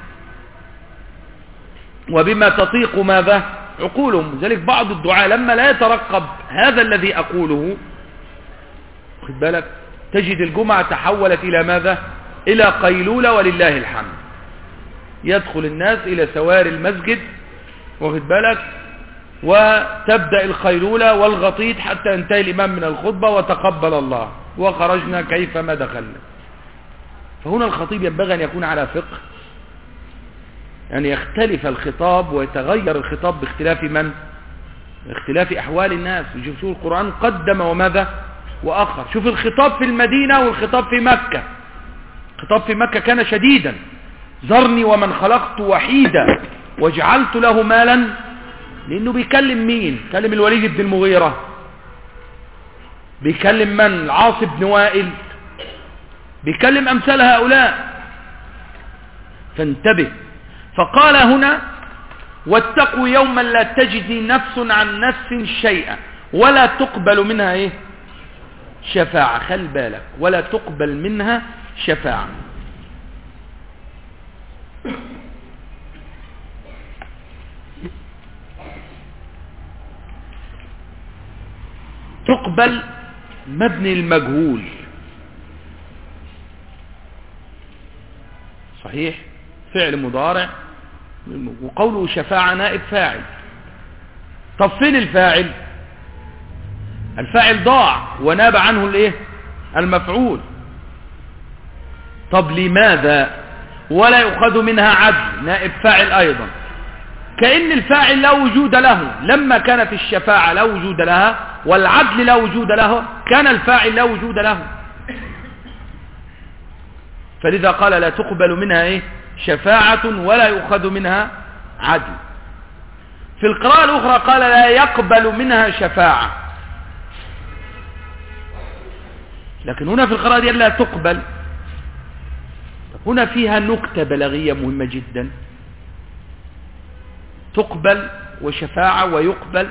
وبما تطيق ماذا؟ عقولهم. لذلك بعض الدعاء لما لا يترقب هذا الذي أقوله، خد بالك، تجد الجمعة تحولت إلى ماذا؟ إلى قيلولة ولله الحمد. يدخل الناس إلى سوار المسجد، واخد بالك، وتبدأ القيلولة والغطيط حتى ينتهي الإمام من الخطبة وتقبل الله وخرجنا كيفما دخلنا. فهنا الخطيب ينبغي أن يكون على فقه، يعني يختلف الخطاب ويتغير الخطاب باختلاف من؟ اختلاف أحوال الناس. شوف القرآن قدم وماذا؟ وأخر. شوف الخطاب في المدينة والخطاب في مكة. الخطاب في مكة كان شديدا، ذرني ومن خلقت وحيدا وجعلت له مالا. لأنه بيكلم مين؟ كلم الوليد بن المغيرة بيكلم من؟ العاص بن وائل، بيكلم أمثال هؤلاء. فانتبه. فقال هنا واتقوا يوما لا تجزي نفس عن نفس شيئا ولا تقبل منها ايه؟ شفاعة. خل بالك، ولا تقبل منها شفاعة. تقبل مبني المجهول، صحيح، فعل مضارع، وقوله شفاعة نائب فاعل. طب فين الفاعل؟ الفاعل ضاع وناب عنه الايه؟ المفعول. طب لماذا ولا يؤخذ منها عدل؟ نائب فاعل ايضا، كأن الفاعل لا وجود له. لما كانت الشفاعة لا وجود لها والعدل لا وجود له، كان الفاعل لا وجود له، فلذا قال لا تقبل منها ايه؟ شفاعة ولا يؤخذ منها عدل. في القراءة الأخرى قال لا يقبل منها شفاعة، لكن هنا في القراءة دي لا تقبل. هنا فيها نكتة بلاغية مهمة جدا. تقبل وشفاعة ويقبل،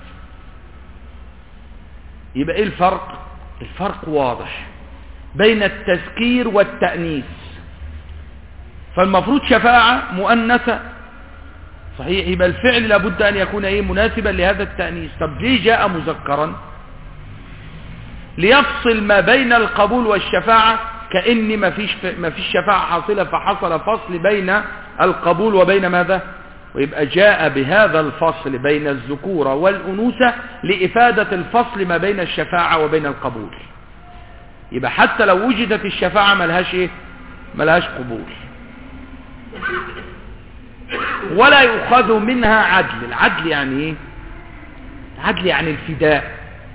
يبقى ايه الفرق؟ الفرق واضح بين التذكير والتأنيث. فالمفروض شفاعة مؤنثة، صحيح، يبقى الفعل لابد أن يكون ايه؟ مناسبا لهذا التأنيث. طب ليه جاء مذكرا؟ ليفصل ما بين القبول والشفاعة، كأن ما فيش شفاعة حاصلة، فحصل فصل بين القبول وبين ماذا؟ ويبقى جاء بهذا الفصل بين الذكورة والأنوثة لإفادة الفصل ما بين الشفاعة وبين القبول. يبقى حتى لو وجدت الشفاعة ملهاش ايه؟ ملهاش قبول. ولا يؤخذ منها عدل. العدل يعني ايه؟ العدل يعني الفداء.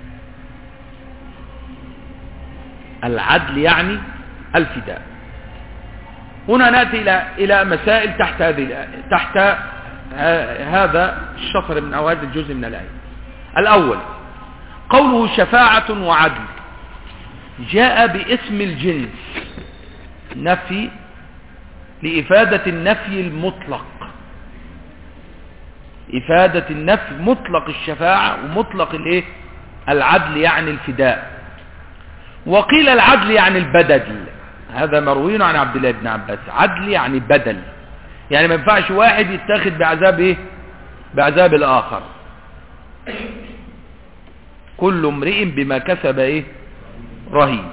العدل يعني الفداء. هنا نأتي إلى مسائل تحت هذا الشطر من أو هذا الجزء من الآية. الأول قوله شفاعة وعدل، جاء باسم الجنس نفي لإفادة النفي المطلق، إفادة النفي مطلق الشفاعة ومطلق الايه؟ العدل يعني الفداء. وقيل العدل يعني البدل، هذا مروي عن عبد الله بن عباس. عدل يعني بدل، يعني ما ينفعش واحد يتاخد بعذاب ايه؟ بعذاب الاخر. كل امرئ بما كسب ايه؟ رهين.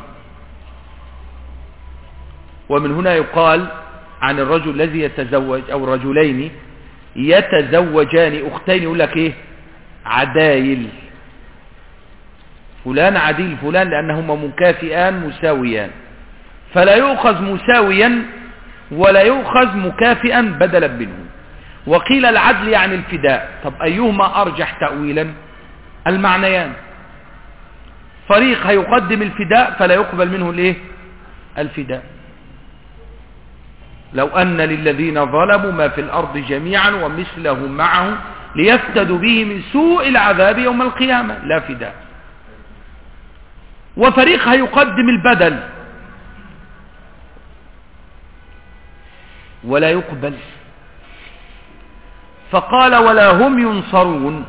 ومن هنا يقال عن الرجل الذي يتزوج او رجلين يتزوجان اختين، يقول لك ايه؟ عدايل. فلان عديل فلان، لانهما مكافئان مساويان، فلا يؤخذ مساويا ولا يؤخذ مكافئا بدلا منه. وقيل العدل يعني الفداء. طب أيهما أرجح تأويلا؟ المعنيان. فريق هيقدم الفداء فلا يقبل منه الايه؟ الفداء. لو أن للذين ظلموا ما في الأرض جميعا ومثله معه ليفتدوا به من سوء العذاب يوم القيامة، لا فداء. وفريق هيقدم البدل ولا يقبل، فقال ولا هم ينصرون.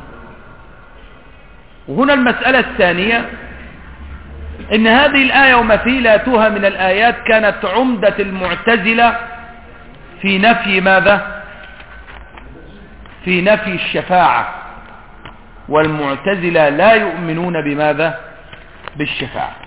وهنا المسألة الثانية، ان هذه الآية ومثيلاتها من الآيات كانت عمدة المعتزلة في نفي ماذا؟ في نفي الشفاعة. والمعتزلة لا يؤمنون بماذا؟ بالشفاعة.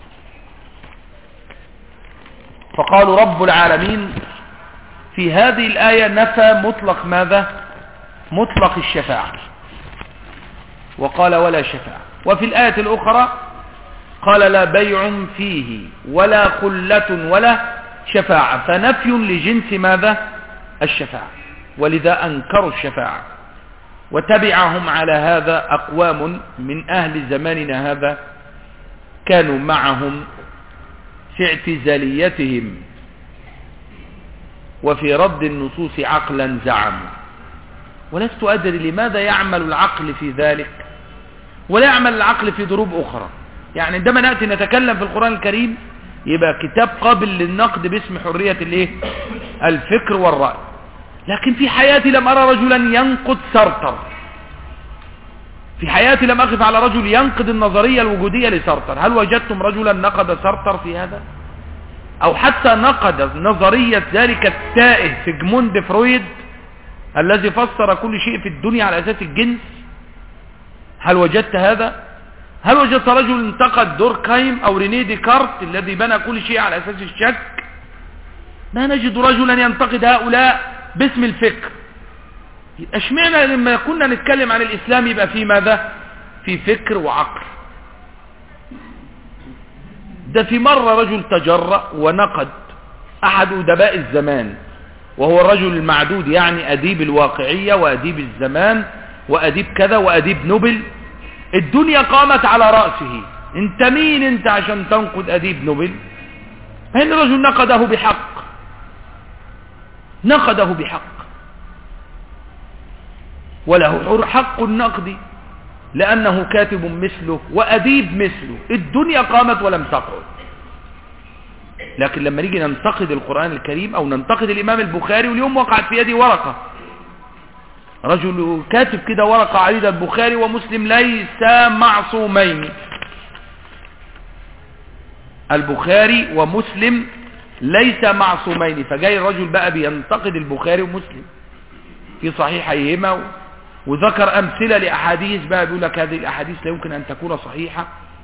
فقالوا رب العالمين في هذه الآية نفى مطلق ماذا؟ مطلق الشفاعة، وقال ولا شفاعة. وفي الآية الأخرى قال لا بيع فيه ولا خلة ولا شفاعة، فنفي لجنس ماذا؟ الشفاعة، ولذا أنكروا الشفاعة. وتبعهم على هذا أقوام من أهل زماننا هذا كانوا معهم في اعتزاليتهم وفي رد النصوص عقلا زعموا. ولست أدري لماذا يعمل العقل في ذلك ولا يعمل العقل في ضروب أخرى. يعني عندما نأتي نتكلم في القرآن الكريم يبقى كتاب قابل للنقد باسم حرية الايه الفكر والرأي. لكن في حياتي لم أرى رجلا ينقد سارتر، في حياتي لم أقف على رجل ينقد النظرية الوجودية لسارتر. هل وجدتم رجلا نقد سارتر في هذا؟ أو حتى نقد نظرية ذلك التائه سيجموند فرويد الذي فسر كل شيء في الدنيا على أساس الجنس؟ هل وجدت هذا؟ هل وجدت رجل انتقد دوركهايم أو رينيه ديكارت الذي بنى كل شيء على أساس الشك؟ ما نجد رجلا ينتقد هؤلاء باسم الفكر. اشمعنا لما كنا نتكلم عن الإسلام يبقى في ماذا؟ في فكر وعقل. ده في مرة رجل تجرأ ونقد أحد أدباء الزمان، وهو الرجل المعدود، يعني أديب الواقعية وأديب الزمان وأديب كذا وأديب نوبل. الدنيا قامت على رأسه. انت مين انت عشان تنقد أديب نوبل؟ هل الرجل نقده بحق، نقده بحق، وله حق النقد لأنه كاتب مثله وأديب مثله. الدنيا قامت ولم تقعد. لكن لما نيجي ننتقد القرآن الكريم أو ننتقد الإمام البخاري، واليوم وقعت في يدي ورقة، رجل كاتب كده ورقة عريضة: البخاري ومسلم ليس معصومين، البخاري ومسلم ليس معصومين. فجاي الرجل بقى بينتقد البخاري ومسلم في صحيحيهما، وذكر أمثلة لأحاديث بقى، بيقول لك هذه الأحاديث لا يمكن أن تكون صحيحة.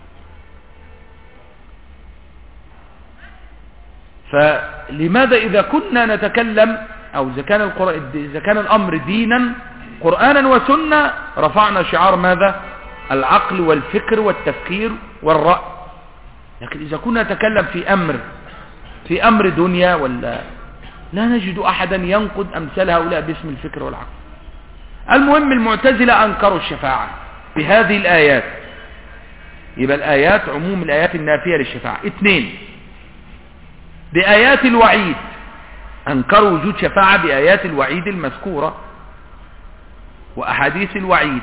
فلماذا إذا كنا نتكلم أو إذا كان الأمر دينا قرآنا وسنة رفعنا شعار ماذا؟ العقل والفكر والتفكير والرأي. لكن إذا كنا نتكلم في أمر دنيا ولا لا نجد أحدا ينقد أمثال هؤلاء باسم الفكر والعقل. المهم المعتزلة أنكروا الشفاعة بهذه الآيات. يبقى الآيات عموم الآيات النافية للشفاعة. 2 بآيات الوعيد، أنكروا وجود شفاعة بآيات الوعيد المذكورة وأحاديث الوعيد.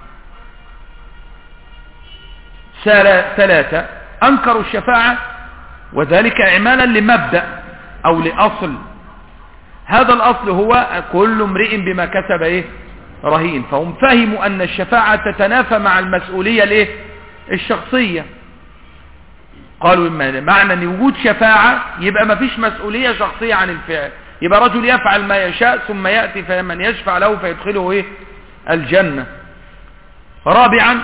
3 أنكروا الشفاعة وذلك إعمالا لمبدأ أو لأصل. هذا الأصل هو كل امرئ بما كسب رهين. فهم فهموا أن الشفاعة تتنافى مع المسؤولية الشخصية. قالوا معنى أن وجود شفاعة يبقى ما فيش مسؤولية شخصية عن الفعل، يبقى رجل يفعل ما يشاء ثم يأتي فمن يشفع له فيدخله الجنة. 4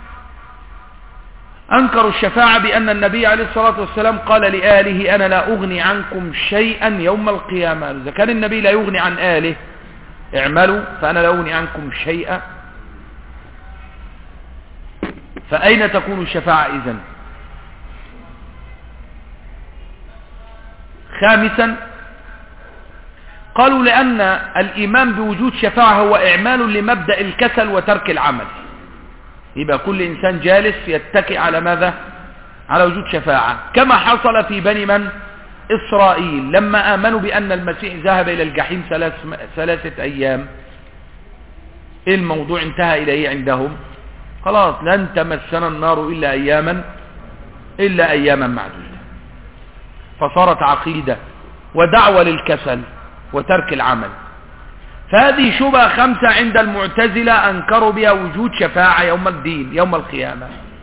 أنكروا الشفاعة بأن النبي عليه الصلاة والسلام قال لآله: أنا لا أغني عنكم شيئا يوم القيامة. إذا كان النبي لا يغني عن آله اعملوا فأنا لا أغني عنكم شيئا، فأين تكون الشفاعة إذن؟ 5 قالوا لأن الإيمان بوجود شفاعة هو إعمال لمبدأ الكسل وترك العمل. يبقى كل إنسان جالس يتكئ على ماذا؟ على وجود شفاعة، كما حصل في بني من؟ إسرائيل لما آمنوا بأن المسيح ذهب إلى الجحيم 3 أيام. الموضوع انتهى إليه عندهم، خلاص لن تمسنا النار إلا أياما معدودة. فصارت عقيدة ودعوة للكسل وترك العمل. فهذه شبهة 5 عند المعتزلة أنكروا بها وجود شفاعة يوم الدين يوم القيامة.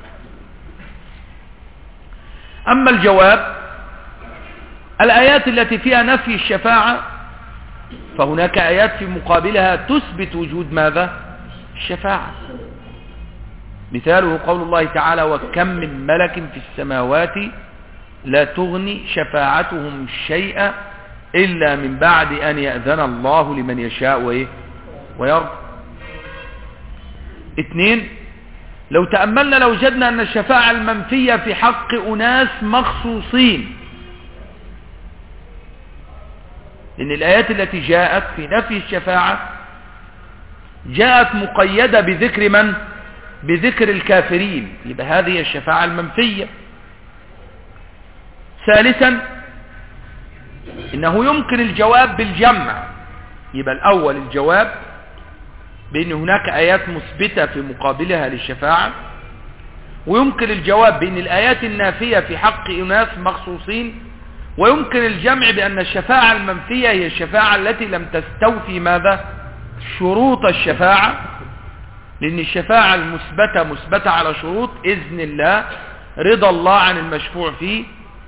أما الجواب: الآيات التي فيها نفي الشفاعة فهناك آيات في مقابلها تثبت وجود ماذا؟ الشفاعة. مثاله قول الله تعالى: وكم من ملك في السماوات لا تغني شفاعتهم شيئا إلا من بعد أن يأذن الله لمن يشاء ويرضى. 2 لو تأملنا لوجدنا أن الشفاعة المنفية في حق أناس مخصوصين، لأن الآيات التي جاءت في نفي الشفاعة جاءت مقيدة بذكر من؟ بذكر الكافرين، يبقى هذه الشفاعة المنفية. 3 إنه يمكن الجواب بالجمع. يبقى الأول الجواب بأن هناك آيات مثبتة في مقابلها للشفاعة، ويمكن الجواب بأن الآيات النافية في حق أناس مخصوصين، ويمكن الجمع بأن الشفاعة المنفية هي الشفاعة التي لم تستوفي ماذا؟ شروط الشفاعة، لأن الشفاعة المثبتة مثبتة على شروط إذن الله، رضا الله عن المشفوع فيه.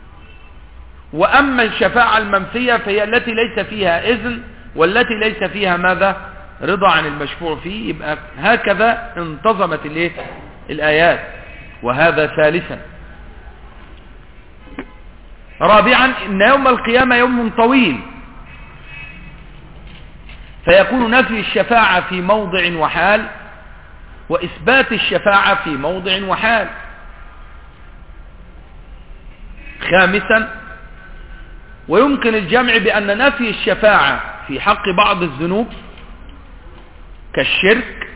وأما الشفاعة المنفية فهي التي ليس فيها إذن والتي ليس فيها ماذا؟ رضا عن المشفوع فيه. يبقى هكذا انتظمت الآيات. وهذا ثالثا. رابعا إن يوم القيامة يوم طويل، فيكون نفي الشفاعة في موضع وحال، وإثبات الشفاعة في موضع وحال. خامسا ويمكن الجمع بأن نفي الشفاعة في حق بعض الذنوب كالشرك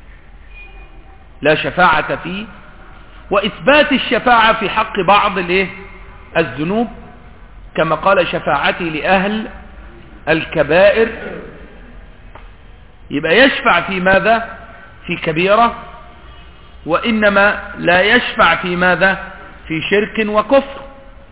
لا شفاعة فيه، وإثبات الشفاعة في حق بعض الذنوب كما قال شفاعتي لأهل الكبائر. يبقى يشفع في ماذا؟ في كبيرة، وإنما لا يشفع في ماذا؟ في شرك وكفر.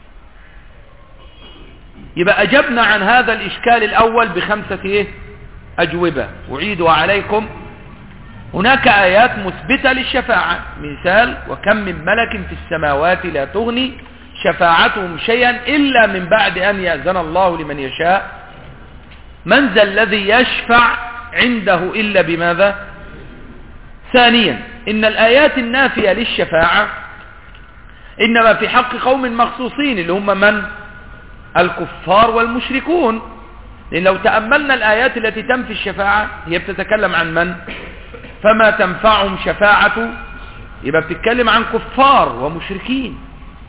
يبقى أجبنا عن هذا الإشكال الأول ب5 أجوبة أعيدها عليكم. هناك آيات مثبتة للشفاعة، مثال: وكم من ملك في السماوات لا تغني شفاعتهم شيئا إلا من بعد أن يأذن الله لمن يشاء. من ذا الذي يشفع عنده إلا بماذا؟ ثانيا إن الآيات النافية للشفاعة إنما في حق قوم مخصوصين اللي هم من؟ الكفار والمشركون. لأن لو تأملنا الآيات التي تنفي الشفاعة هي بتتكلم عن من؟ فما تنفعهم شفاعة، يبقى بتتكلم عن كفار ومشركين.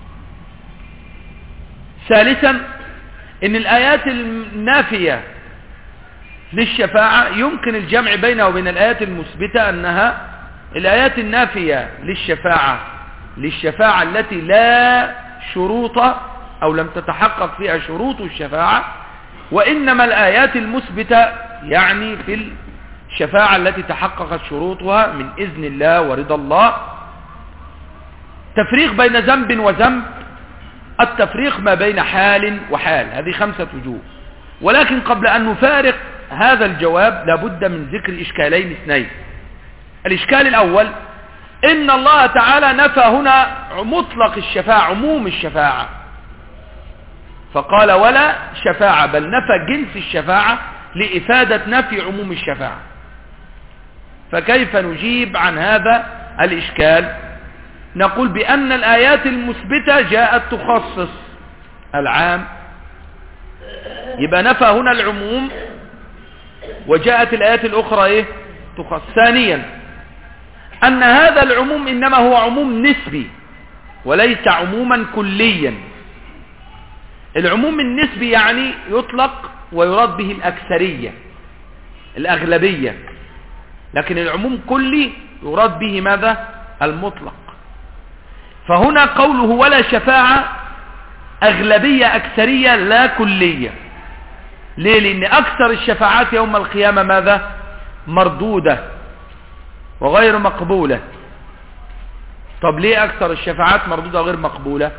ثالثا إن الآيات النافية للشفاعة يمكن الجمع بينها وبين الآيات المثبتة، أنها الآيات النافية للشفاعة التي لا شروط أو لم تتحقق فيها شروط الشفاعة، وإنما الآيات المثبتة يعني في الشفاعة التي تحققت شروطها من إذن الله ورضا الله. تفريق بين ذنب وذنب، التفريق ما بين حال وحال، هذه 5 وجوه. ولكن قبل أن نفارق هذا الجواب لابد من ذكر إشكالين 2. الإشكال الأول إن الله تعالى نفى هنا مطلق الشفاعة، عموم الشفاعة، فقال ولا شفاعة، بل نفى جنس الشفاعة لإفادة نفي عموم الشفاعة. فكيف نجيب عن هذا الإشكال؟ نقول بأن الآيات المثبتة جاءت تخصص العام، يبقى نفى هنا العموم، وجاءت الآيات الأخرى تخصص. ثانيا أن هذا العموم إنما هو عموم نسبي وليس عموما كليا. العموم النسبي يعني يطلق ويراد به الأكثرية الأغلبية، لكن العموم كلي يراد به ماذا؟ المطلق. فهنا قوله ولا شفاعة أغلبية أكثرية لا كلية. ليه؟ لأن أكثر الشفاعات يوم القيامة ماذا؟ مردودة وغير مقبولة. طب ليه أكثر الشفاعات مردودة وغير مقبولة؟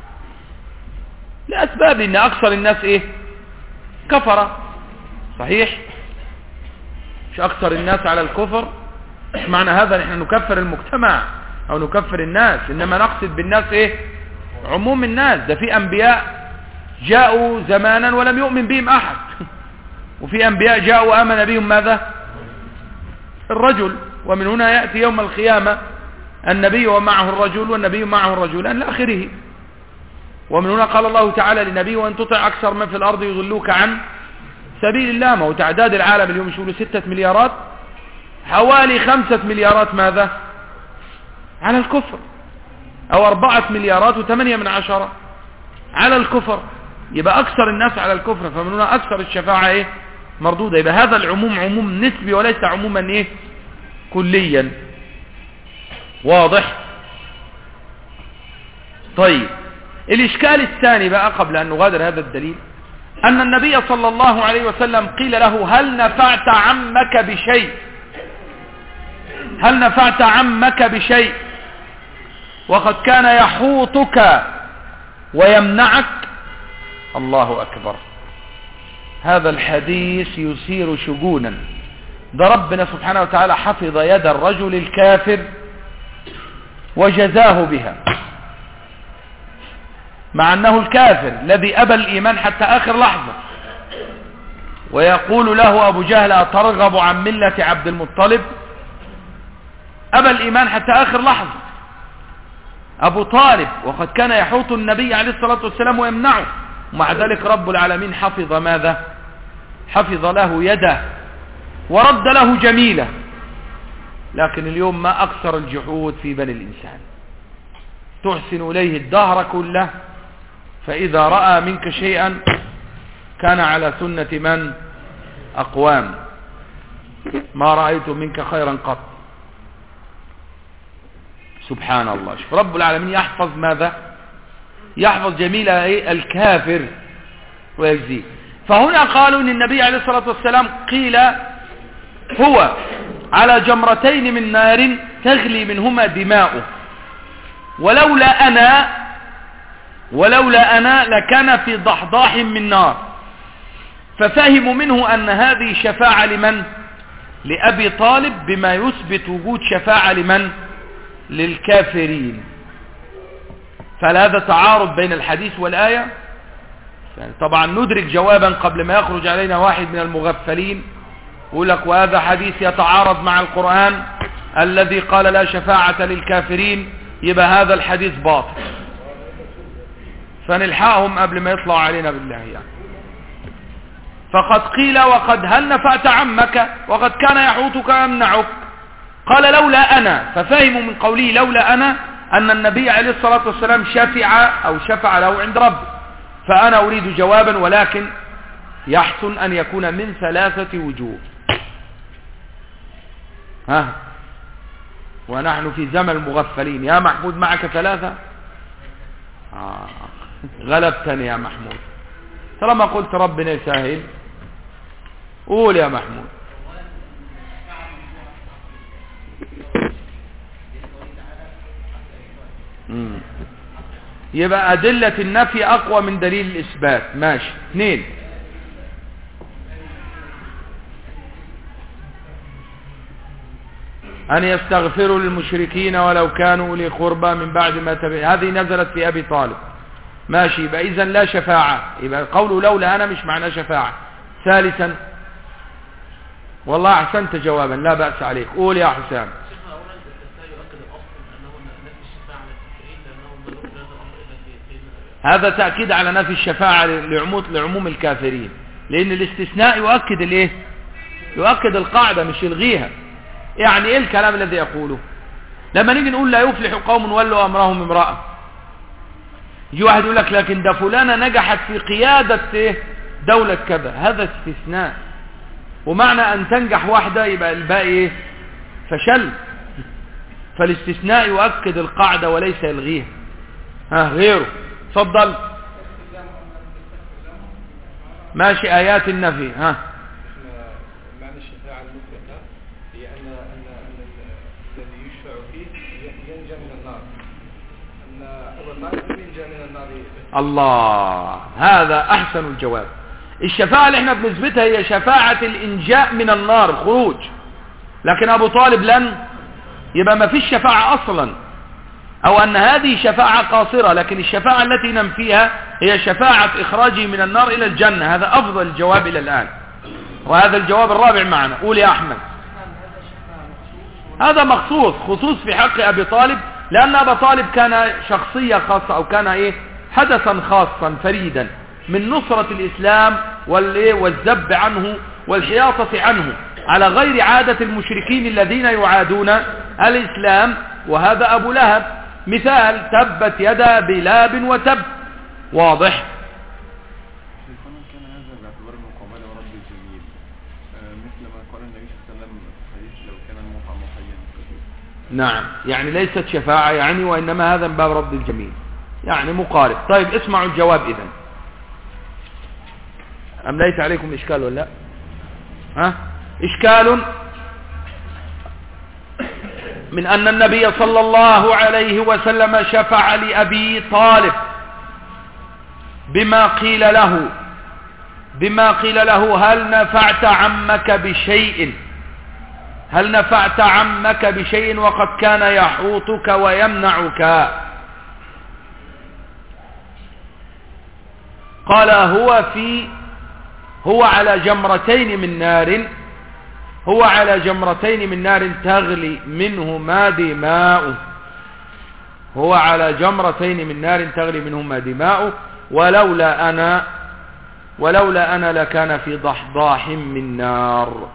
لأسباب، إن أكثر الناس كفرة، صحيح؟ مش أكثر الناس على الكفر، مش معنى هذا نحن نكفر المجتمع أو نكفر الناس، إنما نقصد بالناس عموم الناس. ده في أنبياء جاءوا زمانا ولم يؤمن بهم أحد، وفي أنبياء جاءوا وآمن بهم ماذا؟ الرجل. ومن هنا يأتي يوم القيامة النبي ومعه الرجل والنبي معه الرجلان لآخره. ومن هنا قال الله تعالى للنبي وأن تطع أكثر من في الأرض يضلوك عن سبيل الله. ما هو تعداد العالم اليوم يقولوا 6 مليارات، حوالي 5 مليارات ماذا؟ على الكفر، أو 4 مليارات و8 على الكفر. يبقى أكثر الناس على الكفر، فمن هنا أكثر الشفاعة مردودة. يبقى هذا العموم عموم نسبي وليس عموما كليا. واضح؟ طيب الإشكال الثاني بقى قبل أن نغادر هذا الدليل، أن النبي صلى الله عليه وسلم قيل له هل نفعت عمك بشيء؟ هل نفعت عمك بشيء؟ وقد كان يحوطك ويمنعك. الله أكبر. هذا الحديث يثير شجونا. ده ربنا سبحانه وتعالى حفظ يد الرجل الكافر وجزاه بها، مع أنه الكافر الذي أبى الإيمان حتى آخر لحظة. ويقول له أبو جهل أترغب عن ملة عبد المطلب؟ أبى الإيمان حتى آخر لحظة. أبو طالب وقد كان يحوط النبي عليه الصلاة والسلام ويمنعه، ومع ذلك رب العالمين حفظ ماذا؟ حفظ له يده ورد له جميلة. لكن اليوم ما أكثر الجحود في بني الإنسان. تحسن إليه الدهر كله، فإذا رأى منك شيئا كان على سنة من؟ أقوام. ما رأيت منك خيرا قط. سبحان الله. شوف رب العالمين يحفظ ماذا؟ يحفظ جميل الكافر ويجزيه. فهنا قالوا ان النبي عليه الصلاة والسلام قيل هو على جمرتين من نار تغلي منهما دماؤه، ولولا أنا لكان في ضحضاح من نار. ففهموا منه أن هذه شفاعة لمن؟ لأبي طالب، بما يثبت وجود شفاعة لمن؟ للكافرين. فهذا تعارض بين الحديث والآية. طبعا ندرك جوابا قبل ما يخرج علينا واحد من المغفلين يقول لك وهذا حديث يتعارض مع القرآن الذي قال لا شفاعة للكافرين، يبقى هذا الحديث باطل. فنلحقهم قبل ما يطلعوا علينا بالله يعني. فقد قيل وقد هل نفعت عمك وقد كان يحوطك يمنعك، قال لولا أنا. ففهموا من قوله لولا أنا أن النبي عليه الصلاة والسلام شفع له عند ربه. فأنا أريد جوابا، ولكن يحسن أن يكون من 3 وجوه. ونحن في زمن المغفلين. يا محمود معك 3؟ غلبتني يا محمود. طالما قلت ربنا يسهل قول يا محمود. يبقى أدلة النفي أقوى من دليل الإثبات. ماشي. 2، أن يستغفروا للمشركين ولو كانوا أولي قربى من بعد ما تبين. هذه نزلت في أبي طالب. ماشي. يبقى إذن لا شفاعة. يبقى قوله لولا أنا مش معناه شفاعة. 3، والله أحسنت جوابا لا بأس عليك. قول يا حسام. هذا تأكيد على نفي الشفاعة لعموم الكافرين، لأن الاستثناء يؤكد الايه؟ يؤكد القاعدة مش يلغيها. يعني ايه الكلام الذي يقوله؟ لما نيجي نقول لا يفلح قوم ولوا أمرهم امرأة، يجي واحد يقول لك لكن ده فلانة نجحت في قيادة دولة كذا، هذا استثناء. ومعنى أن تنجح واحدة يبقى الباقي ايه؟ فشل. فالاستثناء يؤكد القاعدة وليس يلغيها. غيره. تفضل. ماشي. آيات النفي.
معنى الشفاعة المطلقة هي أن الذي يشفع فيه ينجى من النار، أن أول ما ينجى من النار.
الله، هذا أحسن الجواب. الشفاعة اللي احنا بنثبتها هي شفاعة الإنجاء من النار، الخروج. لكن أبو طالب لن، يبقى ما فيش شفاعة أصلا، أو أن هذه شفاعة قاصرة. لكن الشفاعة التي ننفيها هي شفاعة إخراجه من النار إلى الجنة. هذا أفضل الجواب إلى الآن، وهذا الجواب الرابع معنا. قول يا أحمد. هذا مخصوص، خصوص في حق أبي طالب، لأن أبا طالب كان شخصية خاصة، أو كان حدثا خاصا فريدا من نصرة الإسلام والذب عنه والحياطة عنه على غير عادة المشركين الذين يعادون الإسلام. وهذا أبو لهب مثال، تبت يدا بلاب وتب. واضح.
كان هذا باعتبار المقابلة ورد الجميل، مثل ما قال النبي صلى الله عليه وسلم في الحديث لو كان الموقع محيا.
نعم، يعني ليست شفاعة يعني، وإنما هذا من باب رد الجميل، يعني مقارب. طيب اسمعوا الجواب إذن. أم ليس عليكم إشكال ولا لا؟ إشكال. من أن النبي صلى الله عليه وسلم شفع لأبي طالب بما قيل له هل نفعت عمك بشيء وقد كان يحوطك ويمنعك؟ قال هو على جمرتين من نار تغلي منهما دماؤه ولولا أنا لكان في ضحضاح من نار.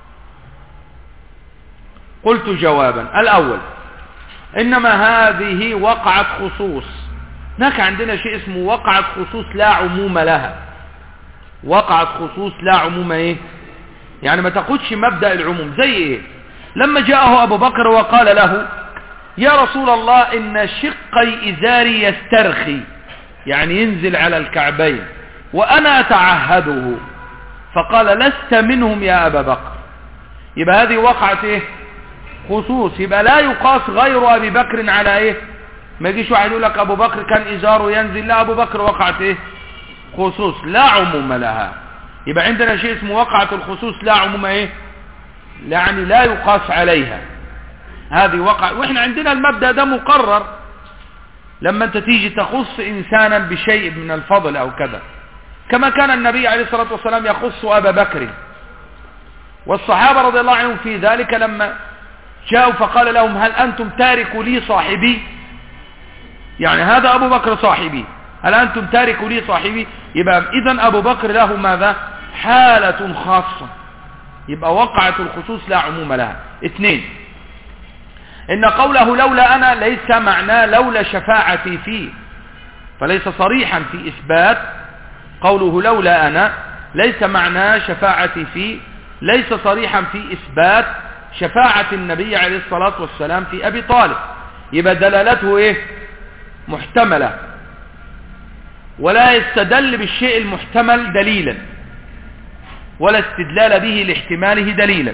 قلت جوابا: الأول، إنما هذه وقعت خصوص. هناك عندنا شيء اسمه وقعت خصوص لا عموم لها. وقعت خصوص لا عموم ايه؟ يعني ما تاخدش مبدأ العموم. زي ايه؟ لما جاءه أبو بكر وقال له: يا رسول الله إن شقي إزاري يسترخي، يعني ينزل على الكعبين، وأنا أتعهده. فقال: لست منهم يا أبا بكر. يبقى هذه وقعت ايه؟ خصوص. يبقى لا يقاس غير أبي بكر على ايه؟ ما يجيش واحد يقول لك أبو بكر كان إزاره ينزل. لا، أبو بكر وقعت ايه؟ خصوص لا عموم لها. يبقى عندنا شيء اسمه وقعت الخصوص لا عموم ايه؟ يعني لا يقاس عليها. هذه وقع، واحنا عندنا المبدأ ده مقرر. لما انت تيجي تخص انسانا بشيء من الفضل او كذا، كما كان النبي عليه الصلاة والسلام يخص أبا بكر، والصحابة رضي الله عنهم في ذلك لما جاءوا فقال لهم: هل أنتم تاركوا لي صاحبي؟ يعني هذا أبو بكر صاحبي، هل أنتم تاركوا لي صاحبي؟ يبقى إذن أبو بكر له ماذا؟ حالة خاصة. يبقى وقعت الخصوص لا عموم لها. 2، إن قوله لولا أنا ليس معناه لولا شفاعتي فيه، فليس صريحا في إثبات. قوله لولا أنا ليس معناه شفاعتي فيه، ليس صريحا في إثبات شفاعة النبي عليه الصلاة والسلام في أبي طالب. يبقى دلالته إيه؟ محتملة، ولا يستدل بالشيء المحتمل دليلا، ولا استدلال به لاحتماله دليلا.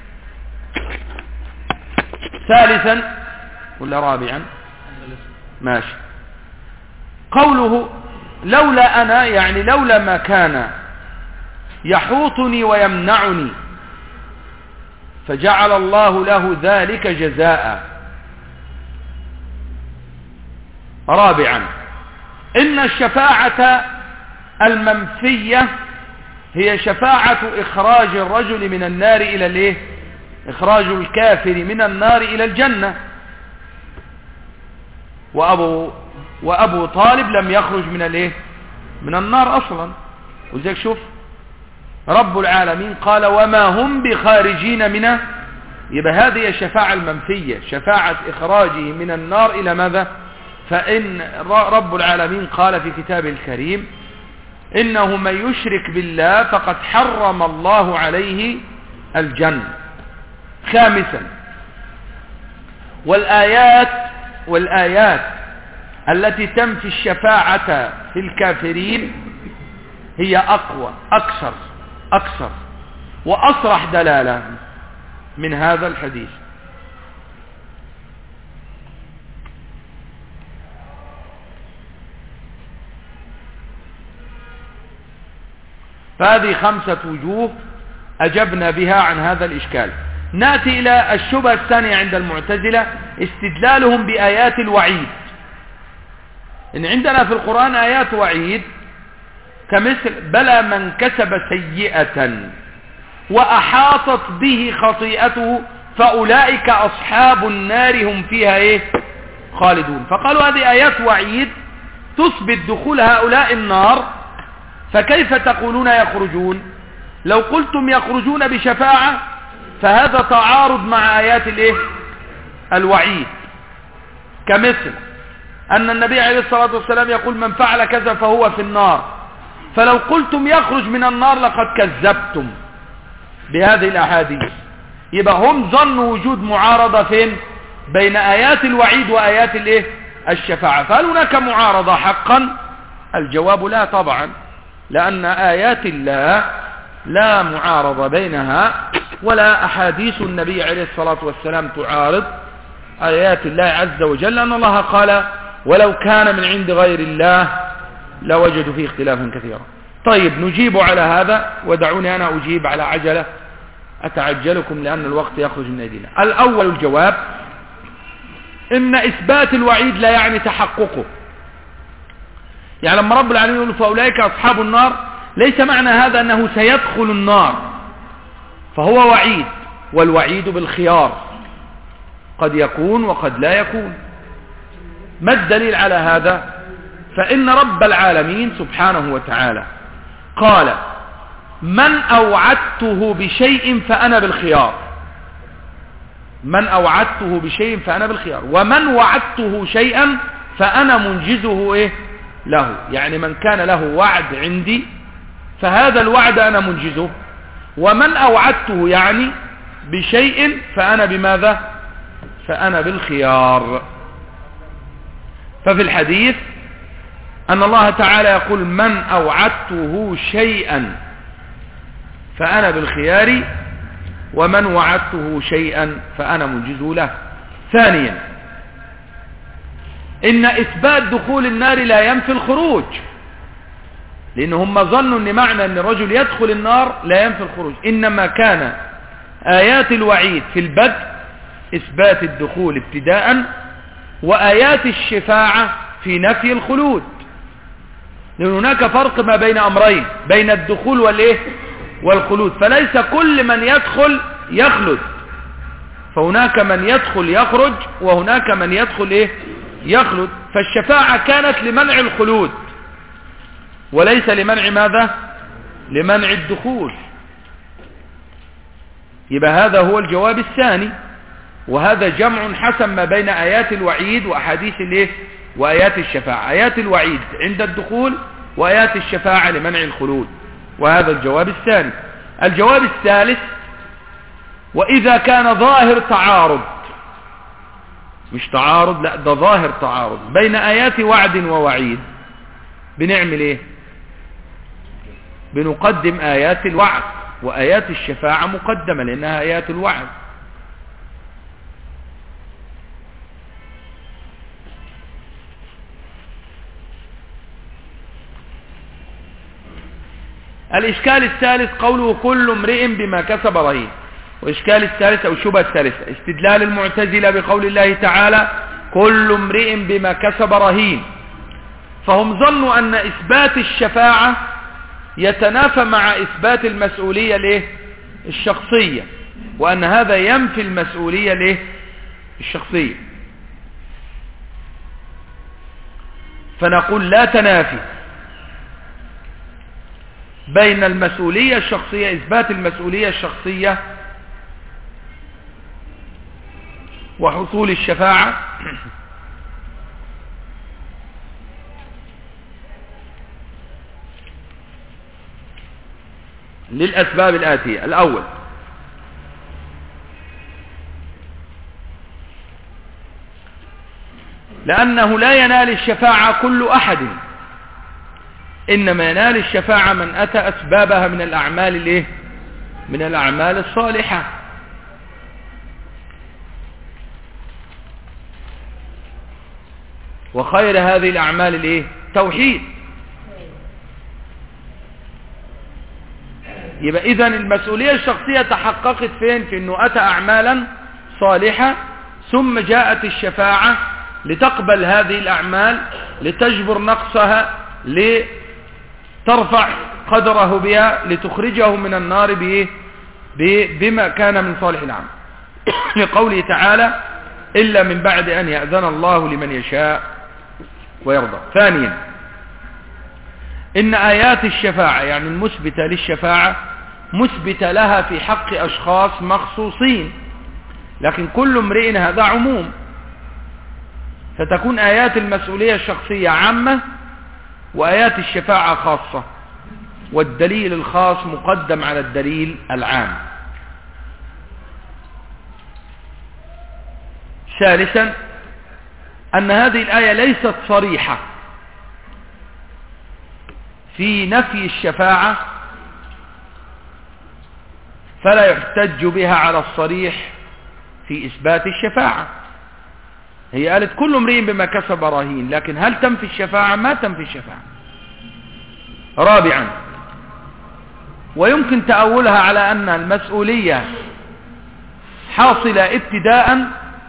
3 ولا 4؟ ماشي. قوله لولا أنا يعني لولا ما كان يحوطني ويمنعني فجعل الله له ذلك جزاء. 4، إن الشفاعة المنفية هي شفاعة إخراج الرجل من النار إلى الإيه؟ إخراج الكافر من النار إلى الجنة. وأبو طالب لم يخرج من الإيه؟ من النار أصلا. ولذلك شوف رب العالمين قال: وما هم بخارجين منه. يبقى هذه الشفاعة المنفية، شفاعة إخراجه من النار إلى ماذا؟ فإن رب العالمين قال في كتابه الكريم: إنه من يشرك بالله فقد حرم الله عليه الجنة. 5، والآيات التي تنفي الشفاعة في الكافرين هي أقوى أكثر وأصرح دلالة من هذا الحديث. فهذه 5 وجوه أجبنا بها عن هذا الإشكال. نأتي إلى الشبهة الثانية عند المعتزلة، استدلالهم بآيات الوعيد. إن عندنا في القرآن آيات وعيد كمثل: بلى من كسب سيئة وأحاطت به خطيئته فأولئك أصحاب النار هم فيها إيه؟ خالدون. فقالوا هذه آيات وعيد تثبت دخول هؤلاء النار، فكيف تقولون يخرجون؟ لو قلتم يخرجون بشفاعة فهذا تعارض مع آيات الإيه؟ الوعيد. كمثل أن النبي عليه الصلاة والسلام يقول: من فعل كذا فهو في النار. فلو قلتم يخرج من النار لقد كذبتم بهذه الأحاديث. يبقى هم ظنوا وجود معارضة فين؟ بين آيات الوعيد وآيات الإيه؟ الشفاعة. فهل هناك معارضة حقا؟ الجواب لا طبعا، لأن آيات الله لا معارضة بينها، ولا أحاديث النبي عليه الصلاة والسلام تعارض آيات الله عز وجل، أن الله قال ولو كان من عند غير الله لوجدوا فيه اختلافا كثيرا. طيب نجيب على هذا، ودعوني أنا أجيب على عجلة أتعجلكم لأن الوقت يخرج من أيدينا. الأول الجواب إن إثبات الوعيد لا يعني تحققه. يعني لما رب العالمين يقول فأولئك أصحاب النار، ليس معنى هذا أنه سيدخل النار، فهو وعيد، والوعيد بالخيار، قد يكون وقد لا يكون. ما الدليل على هذا؟ فإن رب العالمين سبحانه وتعالى قال من أوعدته بشيء فأنا بالخيار، من أوعدته بشيء فأنا بالخيار، ومن وعدته شيئا فأنا منجزه إيه له. يعني من كان له وعد عندي فهذا الوعد أنا منجزه، ومن أوعدته يعني بشيء فأنا بماذا؟ فأنا بالخيار. ففي الحديث أن الله تعالى يقول من أوعدته شيئا فأنا بالخيار، ومن وعدته شيئا فأنا منجزه له. ثانيا إن إثبات دخول النار لا ينفي الخروج، لأن هم ظنوا أن معنى أن الرجل يدخل النار لا ينفي الخروج، إنما كان آيات الوعيد في البدء إثبات الدخول ابتداء، وآيات الشفاعة في نفي الخلود، لأن هناك فرق ما بين أمرين، بين الدخول والخلود. فليس كل من يدخل يخلد، فهناك من يدخل يخرج، وهناك من يدخل يخلد. فالشفاعة كانت لمنع الخلود وليس لمنع ماذا؟ لمنع الدخول. يبقى هذا هو الجواب الثاني، وهذا جمع حسن ما بين آيات الوعيد وأحاديث وآيات الشفاعة. آيات الوعيد عند الدخول، وآيات الشفاعة لمنع الخلود، وهذا الجواب الثاني. الجواب الثالث وإذا كان ظاهر تعارض، مش تعارض، لا ده ظاهر تعارض بين آيات وعد ووعيد، بنعمل ايه؟ بنقدم آيات الوعد، وآيات الشفاعة مقدمة لأنها آيات الوعد. الإشكال الثالث قوله كل امرئ بما كسب رهين. وإشكال الثالث أو شبهة الثالثة استدلال المعتزلة بقول الله تعالى كل امرئ بما كسب رهين، فهم ظنوا أن إثبات الشفاعة يتنافى مع إثبات المسؤولية الشخصية، وأن هذا ينفي المسؤولية الشخصية. فنقول لا تنافي بين المسؤولية الشخصية، إثبات المسؤولية الشخصية وحصول الشفاعة، للأسباب الآتية. الأول لأنه لا ينال الشفاعة كل أحد، إنما ينال الشفاعة من أتى أسبابها من الأعمال من الأعمال الصالحة. وخير هذه الأعمال توحيد. يبقى إذن المسؤولية الشخصية تحققت فين؟ في أنه أتى أعمالا صالحة، ثم جاءت الشفاعة لتقبل هذه الأعمال، لتجبر نقصها، لترفع قدره بها، لتخرجه من النار بما كان من صالح العمل. لقوله تعالى إلا من بعد أن يأذن الله لمن يشاء ويرضى. ثانيا إن آيات الشفاعة يعني المثبتة للشفاعة مثبتة لها في حق أشخاص مخصوصين، لكن كل امرئ هذا عموم، فتكون آيات المسؤولية الشخصية عامة، وآيات الشفاعة خاصة، والدليل الخاص مقدم على الدليل العام. ثالثا أن هذه الآية ليست صريحة في نفي الشفاعة، فلا يحتج بها على الصريح في إثبات الشفاعة، هي قالت كل امرئ بما كسب رهين، لكن هل تنفي الشفاعة؟ ما تنفي الشفاعة. رابعا، ويمكن تأولها على أن المسؤولية حاصلة ابتداء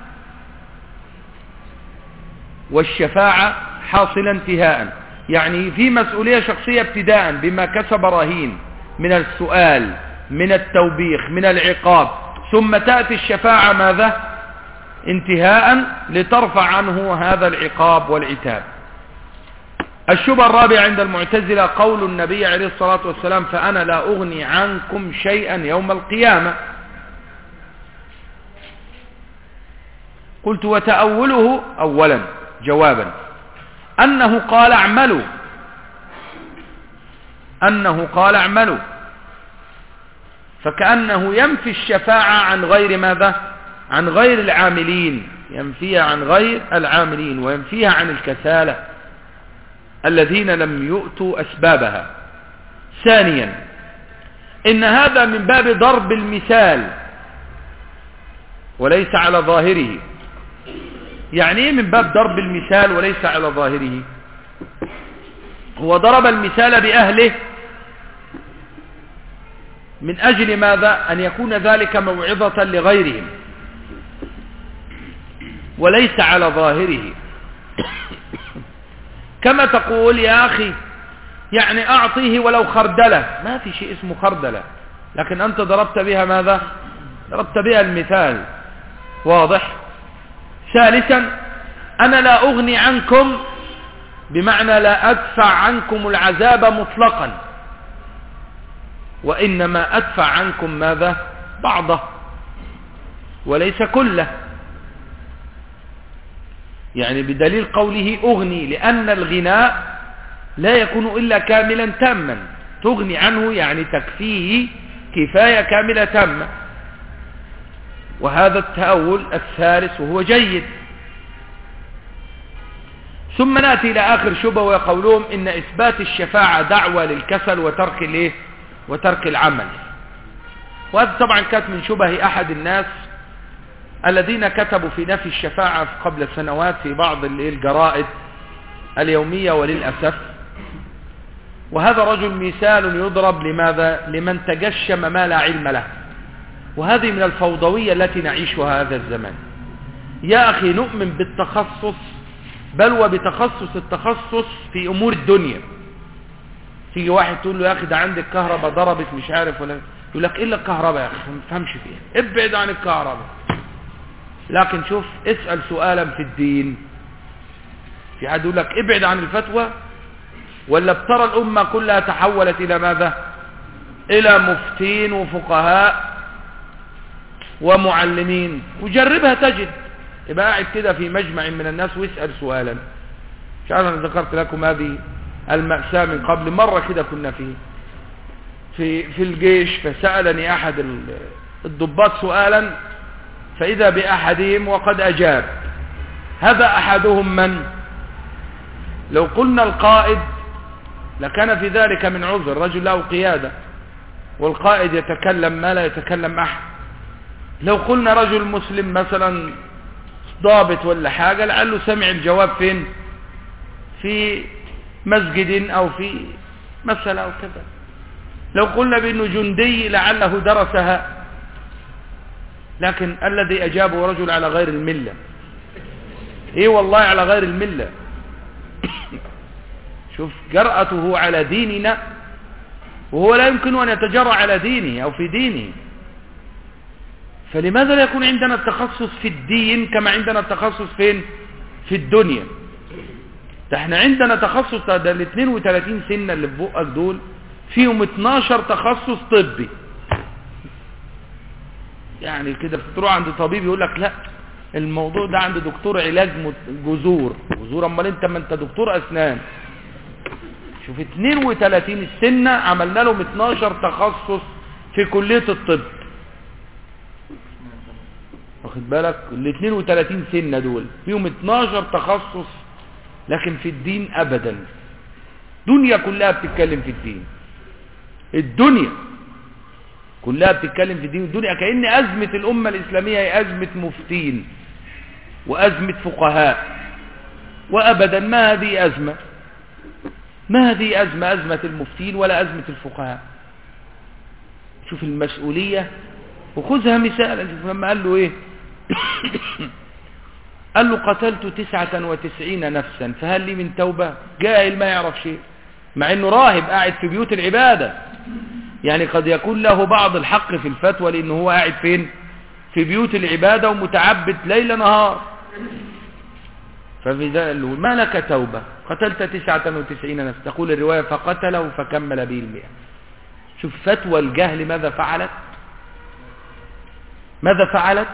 والشفاعة حاصلة انتهاء. يعني في مسؤولية شخصية ابتداء بما كسب رهين من السؤال، من التوبيخ، من العقاب، ثم تأتي الشفاعة ماذا؟ انتهاء لترفع عنه هذا العقاب والعتاب. الشبهة الرابعة عند المعتزلة قول النبي عليه الصلاة والسلام فأنا لا أغني عنكم شيئا يوم القيامة. قلت وتأوله أولا جوابا أنه قال اعملوا، فكأنه ينفي الشفاعة عن غير ماذا؟ عن غير العاملين، ينفيها عن غير العاملين وينفيها عن الكسالى الذين لم يؤتوا أسبابها. ثانيا، إن هذا من باب ضرب المثال وليس على ظاهره. يعني ايه من باب ضرب المثال وليس على ظاهره؟ هو ضرب المثال بأهله من أجل ماذا؟ أن يكون ذلك موعظة لغيرهم وليس على ظاهره. كما تقول يا أخي يعني أعطيه ولو خردلة، ما في شيء اسمه خردلة، لكن أنت ضربت بها ماذا؟ ضربت بها المثال. واضح؟ ثالثا، أنا لا أغني عنكم بمعنى لا أدفع عنكم العذاب مطلقا، وإنما أدفع عنكم ماذا؟ بعضه وليس كله. يعني بدليل قوله أغني، لأن الغناء لا يكون إلا كاملا تاما، تغني عنه يعني تكفيه كفاية كاملة تامة. وهذا التأول الثالث وهو جيد. ثم نأتي إلى آخر شبهة ويقولون إن إثبات الشفاعة دعوة للكسل وترك العمل. وهذا طبعا كانت من شبه أحد الناس الذين كتبوا في نفي الشفاعة قبل سنوات في بعض الجرائد اليومية وللأسف. وهذا رجل مثال يضرب لماذا؟ لمن تجشم ما لا علم له. وهذه من الفوضوية التي نعيشها هذا الزمان. يا أخي نؤمن بالتخصص، بل وبتخصص التخصص في أمور الدنيا. تيجي واحد تقول له يا أخي ده عندك كهرباء ضربت مش عارف ولا، يقول لك إلا الكهرباء يا أخي ما تفهمش فيها، ابعد عن الكهرباء. لكن شوف اسأل سؤالا في الدين، في حد يقول لك ابعد عن الفتوى؟ ولا بترى الأمة كلها تحولت إلى ماذا؟ إلى مفتين وفقهاء ومعلمين. وجربها تجد، يبقى قاعد كده في مجمع من الناس واسأل سؤالا. مش عارف أنا ذكرت لكم هذه المأساة من قبل. مرة كده كنا في الجيش، فسألني أحد الضباط سؤالا، فإذا بأحدهم وقد أجاب. هذا أحدهم من؟ لو قلنا القائد لكان في ذلك من عذر، رجل له قيادة والقائد يتكلم ما لا يتكلم أحد. لو قلنا رجل مسلم مثلا ضابط ولا حاجة لعله سمع الجواب فين؟ في مسجد أو في مسألة أو كذا. لو قلنا بأنه جندي لعله درسها، لكن الذي أجابه رجل على غير الملة. إيه والله على غير الملة. شوف جرأته على ديننا، وهو لا يمكن أن يتجرأ على دينه أو في دينه. فلماذا لا يكون عندنا التخصص في الدين كما عندنا التخصص فين؟ في الدنيا. احنا عندنا تخصص، ده ال 32 سنة اللي في بقك دول فيهم 12 تخصص طبي. يعني كده بتروح عند طبيب يقول لك لا الموضوع ده عند دكتور علاج جذور. امال انت ما انت دكتور اسنان. شوف 32 السنة عملنا لهم 12 تخصص في كلية الطب. واخد بالك؟ ال 32 سنة دول فيهم 12 تخصص، لكن في الدين ابدا. الدنيا كلها بتتكلم في الدين، الدنيا كلها بتتكلم في الدين. الدنيا كأن أزمة الأمة الإسلامية هي أزمة مفتين، وأزمة فقهاء، وأبدا ما هذه أزمة، ما هذه أزمة المفتين ولا أزمة الفقهاء. شوف المسؤولية وخذها مثالا. لما قال له إيه قال له قتلت 99 نفسا فهل لي من توبة؟ جاهل ما يعرف شيء، مع انه راهب قاعد في بيوت العبادة، يعني قد يكون له بعض الحق في الفتوى لانه هو قاعد فين؟ في بيوت العبادة ومتعبد ليل نهار. ففي ذلك ما لك توبة؟ قتلت 99 نفسا. تقول الرواية فقتله فكمل به 100. شوف فتوى الجهل ماذا فعلت؟ ماذا فعلت؟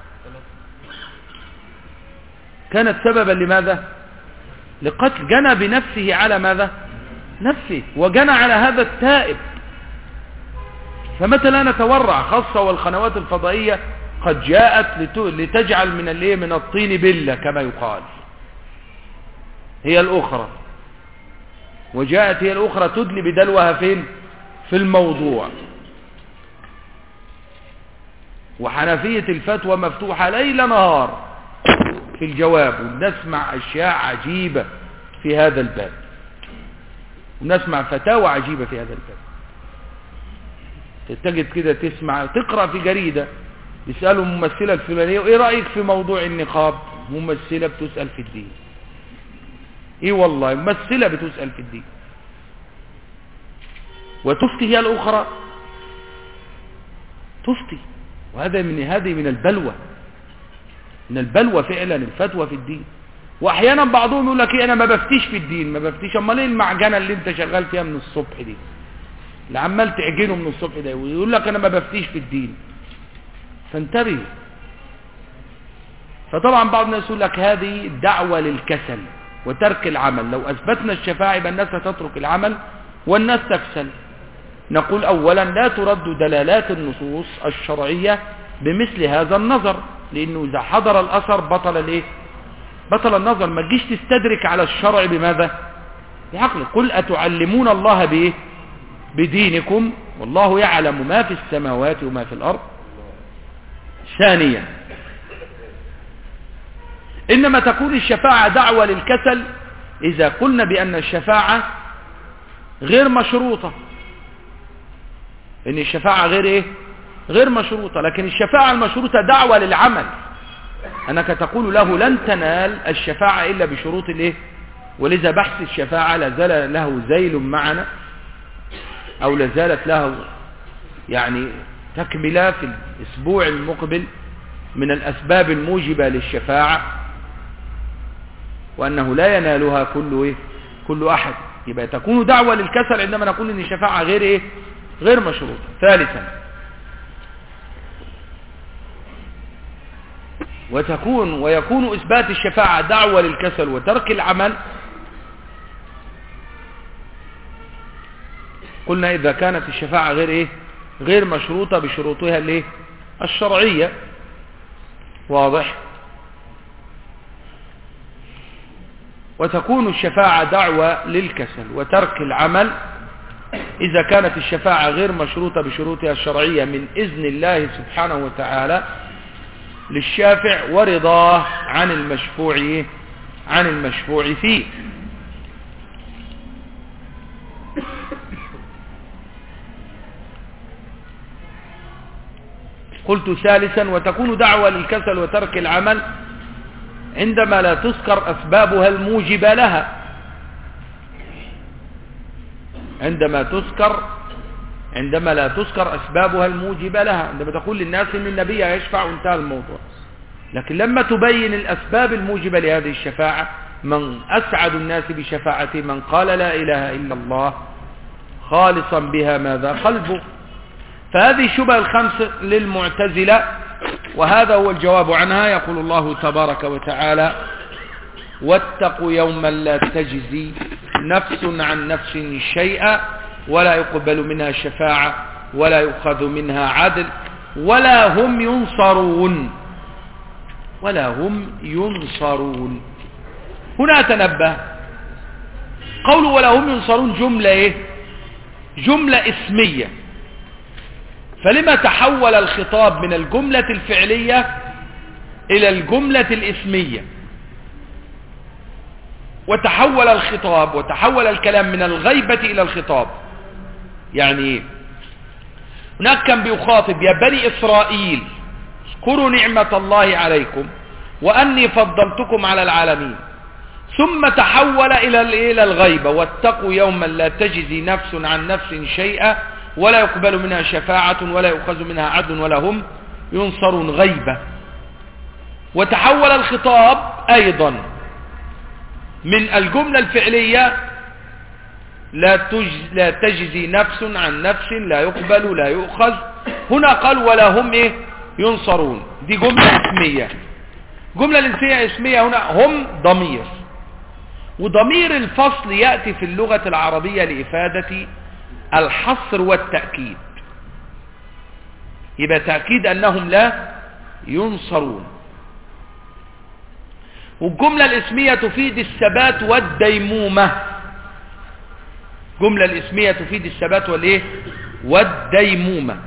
كانت سببا لماذا؟ لقتل، جنى بنفسه على ماذا؟ نفسه، وجنى على هذا التائب. فمتى لا نتورع، خاصة والقنوات الفضائية قد جاءت لتجعل من الطين بلة كما يقال، هي الأخرى، وجاءت هي الأخرى تدلي بدلوها فين؟ في الموضوع. وحنفية الفتوى مفتوحة ليل نهار في الجواب، ونسمع أشياء عجيبة في هذا الباب، ونسمع فتاوى عجيبة في هذا الباب. تجد كده تسمع، تقرأ في جريدة يسألوا الممثلة الفلانية ايه رأيك في موضوع النقاب؟ ممثلة بتسأل في الدين. ايه والله ممثلة بتسأل في الدين، وتفتي هي الأخرى تفتي. وهذا من البلوى، من البلوى فعلا الفتوى في الدين. واحيانا بعضهم يقول لك ايه انا ما بفتيش في الدين، ما بفتيش. امال ايه المعجنه اللي انت شغال فيها من الصبح دي، اللي عمال تعجنه من الصبح ده، ويقول لك انا ما بفتيش في الدين؟ فانتبه. فطبعا بعض الناس يقول لك هذه دعوه للكسل وترك العمل. لو اثبتنا الشفاعه يبقى الناس هتترك العمل والناس تكسل. نقول اولا لا ترد دلالات النصوص الشرعيه بمثل هذا النظر، لانه اذا حضر الاثر بطل الايه؟ بطل النظر. ما تجيش تستدرك على الشرع بماذا؟ بعقل. قل اتعلمون الله بايه؟ بدينكم والله يعلم ما في السماوات وما في الارض. ثانيا انما تكون الشفاعه دعوه للكسل اذا قلنا بان الشفاعه غير مشروطه، ان الشفاعه غير ايه؟ غير مشروطه. لكن الشفاعه المشروطه دعوه للعمل، انك تقول له لن تنال الشفاعه الا بشروط الايه؟ ولذا بحث الشفاعه لازال له ذيل معنا، او لازالت له يعني تكمله في الاسبوع المقبل من الاسباب الموجبه للشفاعه، وانه لا ينالها كل احد. يبقى تكون دعوه للكسل عندما نقول ان الشفاعه غير ايه؟ غير مشروطه. ثالثا ويكون إثبات الشفاعة دعوة للكسل وترك العمل. قلنا إذا كانت الشفاعة غير إيه؟ غير مشروطة بشروطها الإيه؟ الشرعية. واضح؟ وتكون الشفاعة دعوة للكسل وترك العمل إذا كانت الشفاعة غير مشروطة بشروطها الشرعية من إذن الله سبحانه وتعالى للشافع ورضاه عن المشفوع فيه. قلت ثالثا وتكون دعوة للكسل وترك العمل عندما لا تذكر أسبابها الموجبة لها، عندما لا تذكر أسبابها الموجبة لها، عندما تقول للناس إن النبي يشفع وانتهى الموضوع. لكن لما تبين الأسباب الموجبة لهذه الشفاعة، من أسعد الناس بشفاعته من قال لا إله إلا الله خالصا بها ماذا؟ قلبه. فهذه الشبهة الخمس للمعتزلة، وهذا هو الجواب عنها. يقول الله تبارك وتعالى واتقوا يوما لا تجزي نفس عن نفس شيئا ولا يقبل منها شفاعة ولا يؤخذ منها عدل ولا هم ينصرون. هنا تنبه، قولوا ولا هم ينصرون جملة ايه؟ جملة اسمية. فلما تحول الخطاب من الجملة الفعلية إلى الجملة الاسمية، وتحول الخطاب وتحول الكلام من الغيبة إلى الخطاب. يعني إيه؟ هناك كان بيخاطب يا بني إسرائيل اذكروا نعمة الله عليكم وأني فضلتكم على العالمين، ثم تحول إلى الغيبة، واتقوا يوما لا تجزي نفس عن نفس شيئا ولا يقبل منها شفاعة ولا يؤخذ منها عدل ولا هم ينصرون، غيبة. وتحول الخطاب أيضا من الجملة الفعلية لا تجزي نفس عن نفس، لا يقبل لا يؤخذ، هنا قال ولا هم ينصرون، دي جملة اسمية. جملة الانسية اسمية هنا هم ضمير، وضمير الفصل يأتي في اللغة العربية لإفادة الحصر والتأكيد، يبقى تأكيد أنهم لا ينصرون. والجملة الاسمية تفيد الثبات والديمومة، جملة الاسمية تفيد الثبات والديمومة.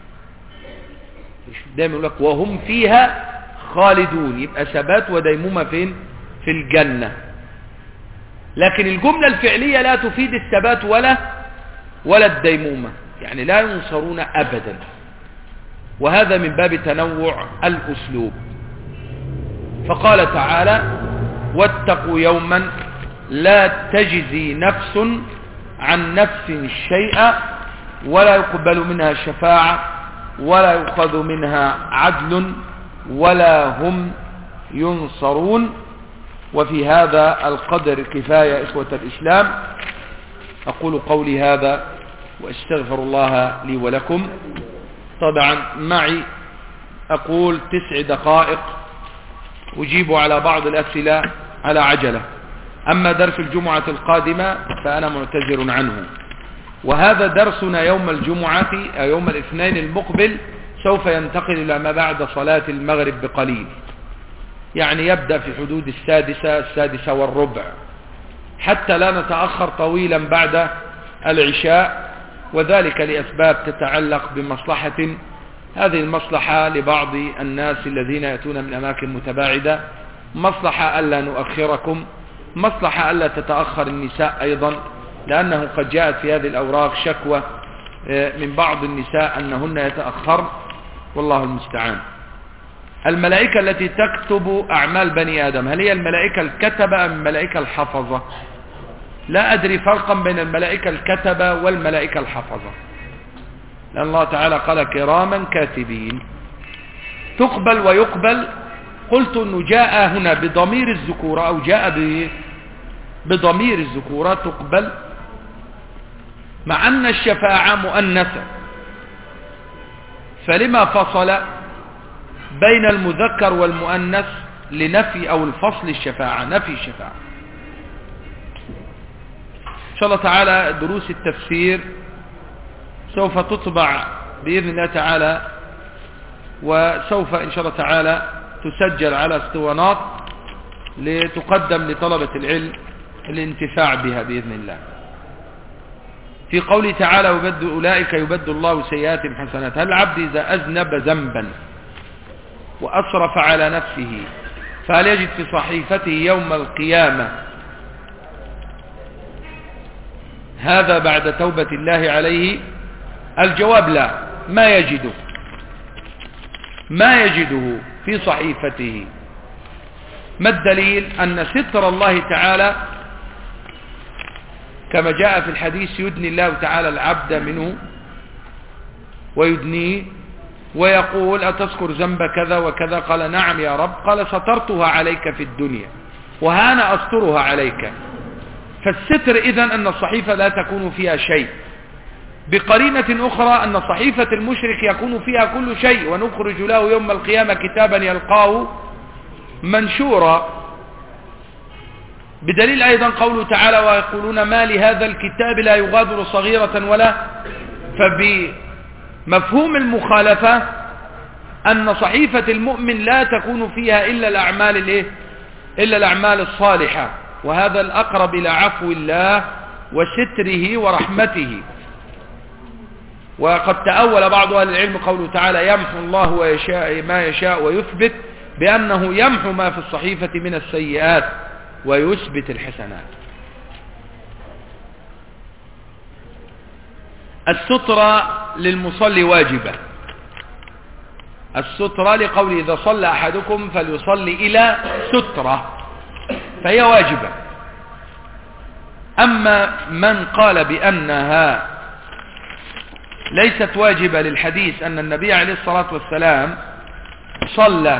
دايما يقول لك وهم فيها خالدون، يبقى ثبات وديمومة فين؟ في الجنة. لكن الجملة الفعلية لا تفيد الثبات ولا الديمومة، يعني لا ينصرون أبدا، وهذا من باب تنوع الأسلوب. فقال تعالى واتقوا يوما لا تجزي نفس عن نفس شيئا ولا يقبل منها شفاعة ولا يؤخذ منها عدل ولا هم ينصرون. وفي هذا القدر كفاية إخوة الإسلام. أقول قولي هذا وأستغفر الله لي ولكم. طبعا معي أقول 9 دقائق أجيب على بعض الأسئلة على عجلة. أما درس الجمعة القادمة فأنا معتذر عنه، وهذا درسنا يوم الجمعة يوم الاثنين المقبل سوف ينتقل إلى ما بعد صلاة المغرب بقليل، يعني يبدأ في حدود 6:46 حتى لا نتأخر طويلا بعد العشاء، وذلك لأسباب تتعلق بمصلحة. هذه المصلحة لبعض الناس الذين يأتون من أماكن متباعدة، مصلحة ألا نؤخركم، مصلحة ألا تتأخر النساء أيضا، لأنه قد جاءت في هذه الأوراق شكوى من بعض النساء أنهن يتأخر، والله المستعان. الملائكة التي تكتب أعمال بني آدم، هل هي الملائكة الكتبة أم الملائكة الحفظة؟ لا أدري فرقا بين الملائكة الكتبة والملائكة الحفظة، لأن الله تعالى قال كراما كاتبين. تقبل ويقبل، قلت أنه جاء هنا بضمير الذكورة أو جاء بضمير الذكورة تقبل، مع أن الشفاعة مؤنثة، فلما فصل بين المذكر والمؤنث لنفي أو الفصل الشفاعة، نفي الشفاعة. إن شاء الله تعالى دروس التفسير سوف تطبع بإذن الله تعالى، وسوف إن شاء الله تعالى تسجل على اسطوانات لتقدم لطلبة العلم الانتفاع بها بإذن الله. في قوله تعالى أولئك يبدل الله سيئاتهم حسنات، هل العبد إذا أذنب ذنبا وأسرف على نفسه فهل يجد في صحيفته يوم القيامة هذا بعد توبة الله عليه؟ الجواب لا، ما يجده في صحيفته. ما الدليل؟ أن ستر الله تعالى كما جاء في الحديث يدني الله تعالى العبد منه ويدنيه ويقول أتذكر ذنب كذا وكذا؟ قال نعم يا رب. قال سترتها عليك في الدنيا وهانا أسترها عليك. فالستر إذن أن الصحيفة لا تكون فيها شيء. بقرينة أخرى أن صحيفة المشرك يكون فيها كل شيء، ونخرج له يوم القيامة كتابا يلقاه منشورا. بدليل أيضا قوله تعالى ويقولون ما لهذا الكتاب لا يغادر صغيرة ولا. فبمفهوم المخالفة أن صحيفة المؤمن لا تكون فيها إلا الأعمال الصالحة، وهذا الأقرب إلى عفو الله وستره ورحمته. وقد تأول بعض أهل العلم قوله تعالى يمحو الله ما يشاء ويثبت، بأنه يمحو ما في الصحيفة من السيئات ويثبت الحسنات. السترة للمصلي واجبة. السترة لقول إذا صلى أحدكم فليصلي إلى سترة، فهي واجبة. أما من قال بأنها ليست واجبة للحديث أن النبي عليه الصلاة والسلام صلى،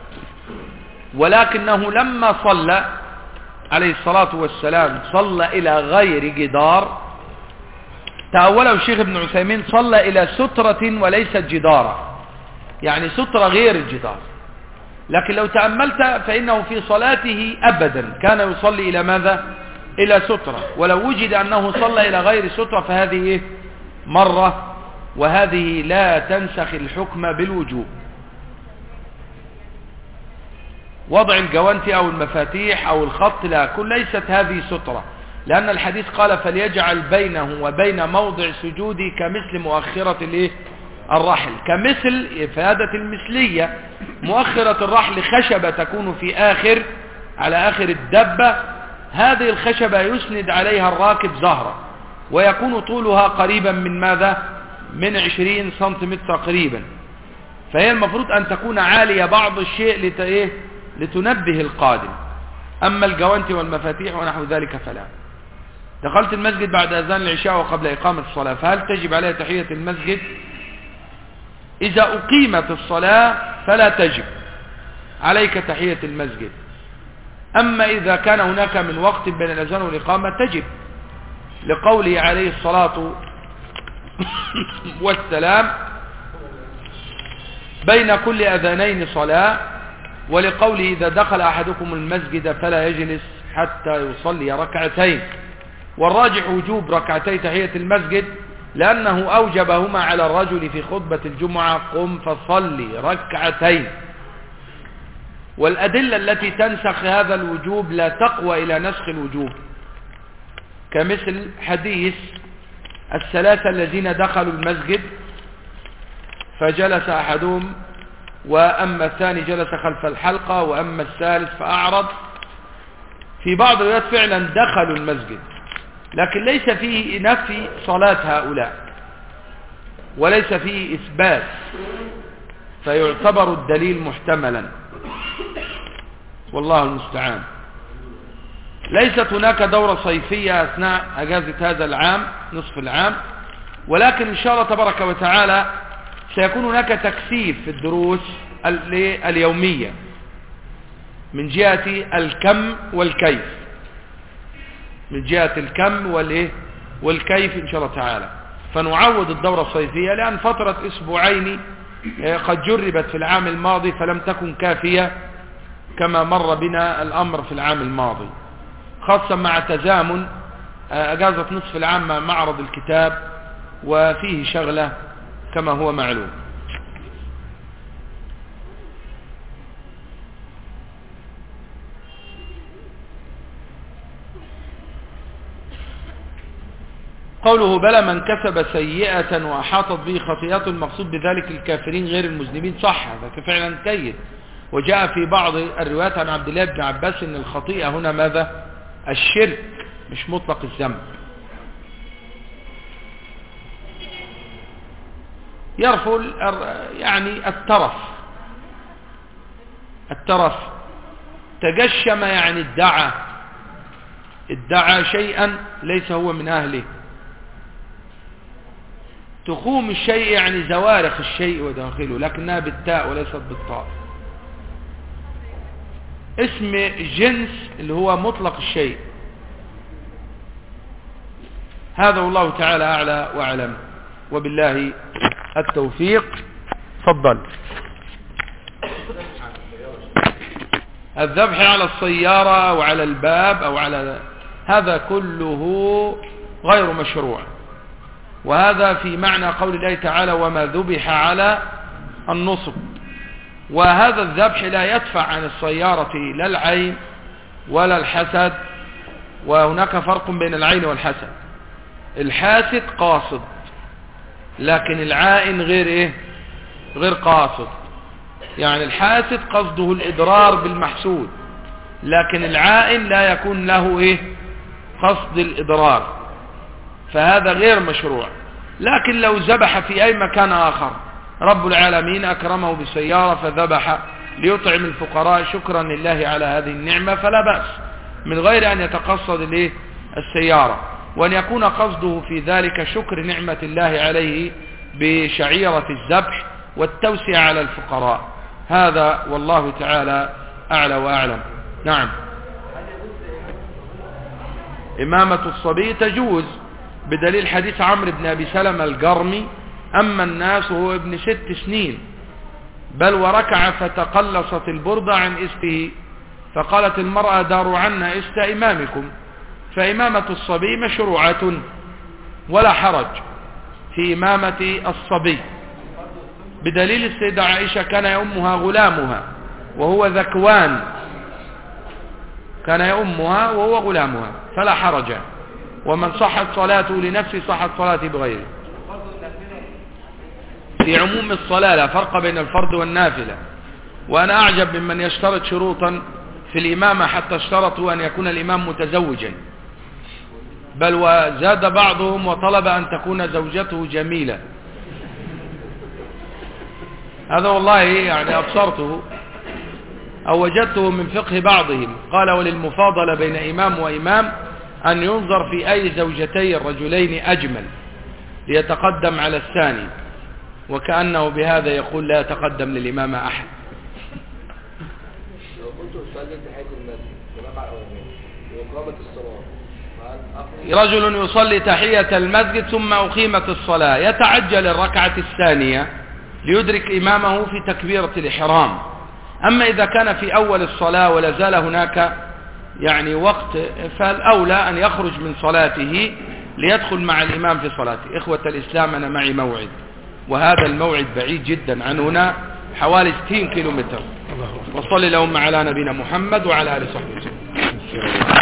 ولكنه لما صلى عليه الصلاة والسلام صلى إلى غير جدار، تأوله الشيخ ابن عثيمين صلى إلى سترة وليست جدارا، يعني سترة غير الجدار. لكن لو تأملت فإنه في صلاته أبدا كان يصلي إلى ماذا؟ إلى سترة. ولو وجد أنه صلى إلى غير سترة فهذه مرة، وهذه لا تنسخ الحكم بالوجوب. وضع الجوانتي أو المفاتيح أو الخط لا، ليست هذه سترة، لأن الحديث قال فليجعل بينه وبين موضع سجودي كمثل مؤخرة الرحل، كمثل إفادة المثلية. مؤخرة الرحل خشبة تكون في على آخر الدبة، هذه الخشبة يسند عليها الراكب زهرة، ويكون طولها قريبا من ماذا؟ من 20 سنتيمتر تقريبا، فهي المفروض أن تكون عالية بعض الشيء لتنبه القادم. أما الجوانتي والمفاتيح ونحو ذلك فلا. دخلت المسجد بعد أذان العشاء وقبل إقامة الصلاة، فهل تجب عليه تحية المسجد؟ إذا أقيمت الصلاة فلا تجب عليك تحية المسجد. أما إذا كان هناك من وقت بين الأذان والإقامة تجب، لقوله عليه الصلاة والسلام بين كل أذانين صلاة، ولقوله إذا دخل أحدكم المسجد فلا يجلس حتى يصلي ركعتين. والراجح وجوب ركعتي تحية المسجد، لأنه أوجبهما على الرجل في خطبة الجمعة: قم فصلي ركعتين. والأدلة التي تنسخ هذا الوجوب لا تقوى إلى نسخ الوجوب، كمثل حديث الثلاثة الذين دخلوا المسجد فجلس أحدهم، وأما الثاني جلس خلف الحلقة، وأما الثالث فأعرض. في بعض الروايات فعلا دخلوا المسجد، لكن ليس فيه نفي صلاة هؤلاء وليس فيه إثبات، فيعتبر الدليل محتملا، والله المستعان. ليست هناك دورة صيفية أثناء أجازة هذا العام نصف العام، ولكن إن شاء الله تبارك وتعالى سيكون هناك تكثيف في الدروس اليومية من جهة الكم والكيف، من جهة الكم والكيف إن شاء الله تعالى. فنعوض الدورة الصيفية، لأن فترة أسبوعين قد جربت في العام الماضي فلم تكن كافية كما مر بنا الأمر في العام الماضي، خاصة مع تزامن أجازة نصف العام مع معرض الكتاب، وفيه شغلة كما هو معلوم. قوله بلى من كسب سيئة وأحاطت به خطيئته، المقصود بذلك الكافرين غير المذنبين، صح، هذا فعلا جيد. وجاء في بعض الروايات عن عبد الله بن عباس ان الخطيئة هنا ماذا؟ الشرك، مش مطلق الذنب. يرفض يعني الترف تجشم، يعني ادعى شيئا ليس هو من أهله. تخوم الشيء يعني زوارق الشيء وداخله، لكنها بالتاء وليست بالطاء. اسم جنس اللي هو مطلق الشيء. هذا والله تعالى أعلى وأعلم، وبالله التوفيق. تفضل. الذبح على السيارة أو على الباب أو على هذا كله غير مشروع، وهذا في معنى قول الله تعالى وما ذبح على النصب. وهذا الذبح لا يدفع عن السيارة لا العين ولا الحسد، وهناك فرق بين العين والحسد. الحاسد قاصد، لكن العائن غير غير قاصد. يعني الحاسد قصده الإضرار بالمحسود، لكن العائن لا يكون له قصد الإضرار، فهذا غير مشروع. لكن لو ذبح في أي مكان آخر، رب العالمين أكرمه بسيارة فذبح ليطعم الفقراء شكرا لله على هذه النعمة، فلا بأس من غير أن يتقصد السيارة، وأن يكون قصده في ذلك شكر نعمة الله عليه بشعيرة الذبح والتوسع على الفقراء. هذا والله تعالى أعلى وأعلم. نعم. إمامة الصبي تجوز بدليل حديث عمرو بن أبي سلمة الجرمي: أما الناس وهو ابن 6 سنين، بل وركع فتقلصت البردة عن إسته، فقالت المرأة: داروا عنا إست إمامكم. فإمامة الصبي مشروعة ولا حرج في إمامة الصبي، بدليل السيدة عائشة كان يؤمها غلامها وهو ذكوان، كان يؤمها وهو غلامها، فلا حرج. ومن صحت صلاته لنفسه صحت صلاته بغيره. في عموم الصلاة لا فرق بين الفرض والنافلة. وأنا أعجب ممن يشترط شروطا في الإمامة حتى اشترطوا أن يكون الإمام متزوجا، بل وزاد بعضهم وطلب أن تكون زوجته جميلة. هذا والله يعني أبصرته أو وجدته من فقه بعضهم. قال: وللمفاضلة بين إمام وإمام أن ينظر في أي زوجتي الرجلين أجمل ليتقدم على الثاني، وكأنه بهذا يقول لا يتقدم للإمام أحد.
لو كنت أصلي تحية المسجد جماعة أولانية وإقامة الصلاة،
رجل يصلي تحية المسجد ثم أقيمت الصلاة، يتعجل الركعة الثانية ليدرك إمامه في تكبيرة الإحرام. أما إذا كان في أول الصلاة ولا زال هناك يعني وقت، فالأولى أن يخرج من صلاته ليدخل مع الإمام في صلاته. إخوة الإسلام، أنا معي موعد، وهذا الموعد بعيد جدا عن هنا حوالي 60 كيلومتر. وصلي اللهم على نبينا محمد وعلى آله وصحبه وسلم.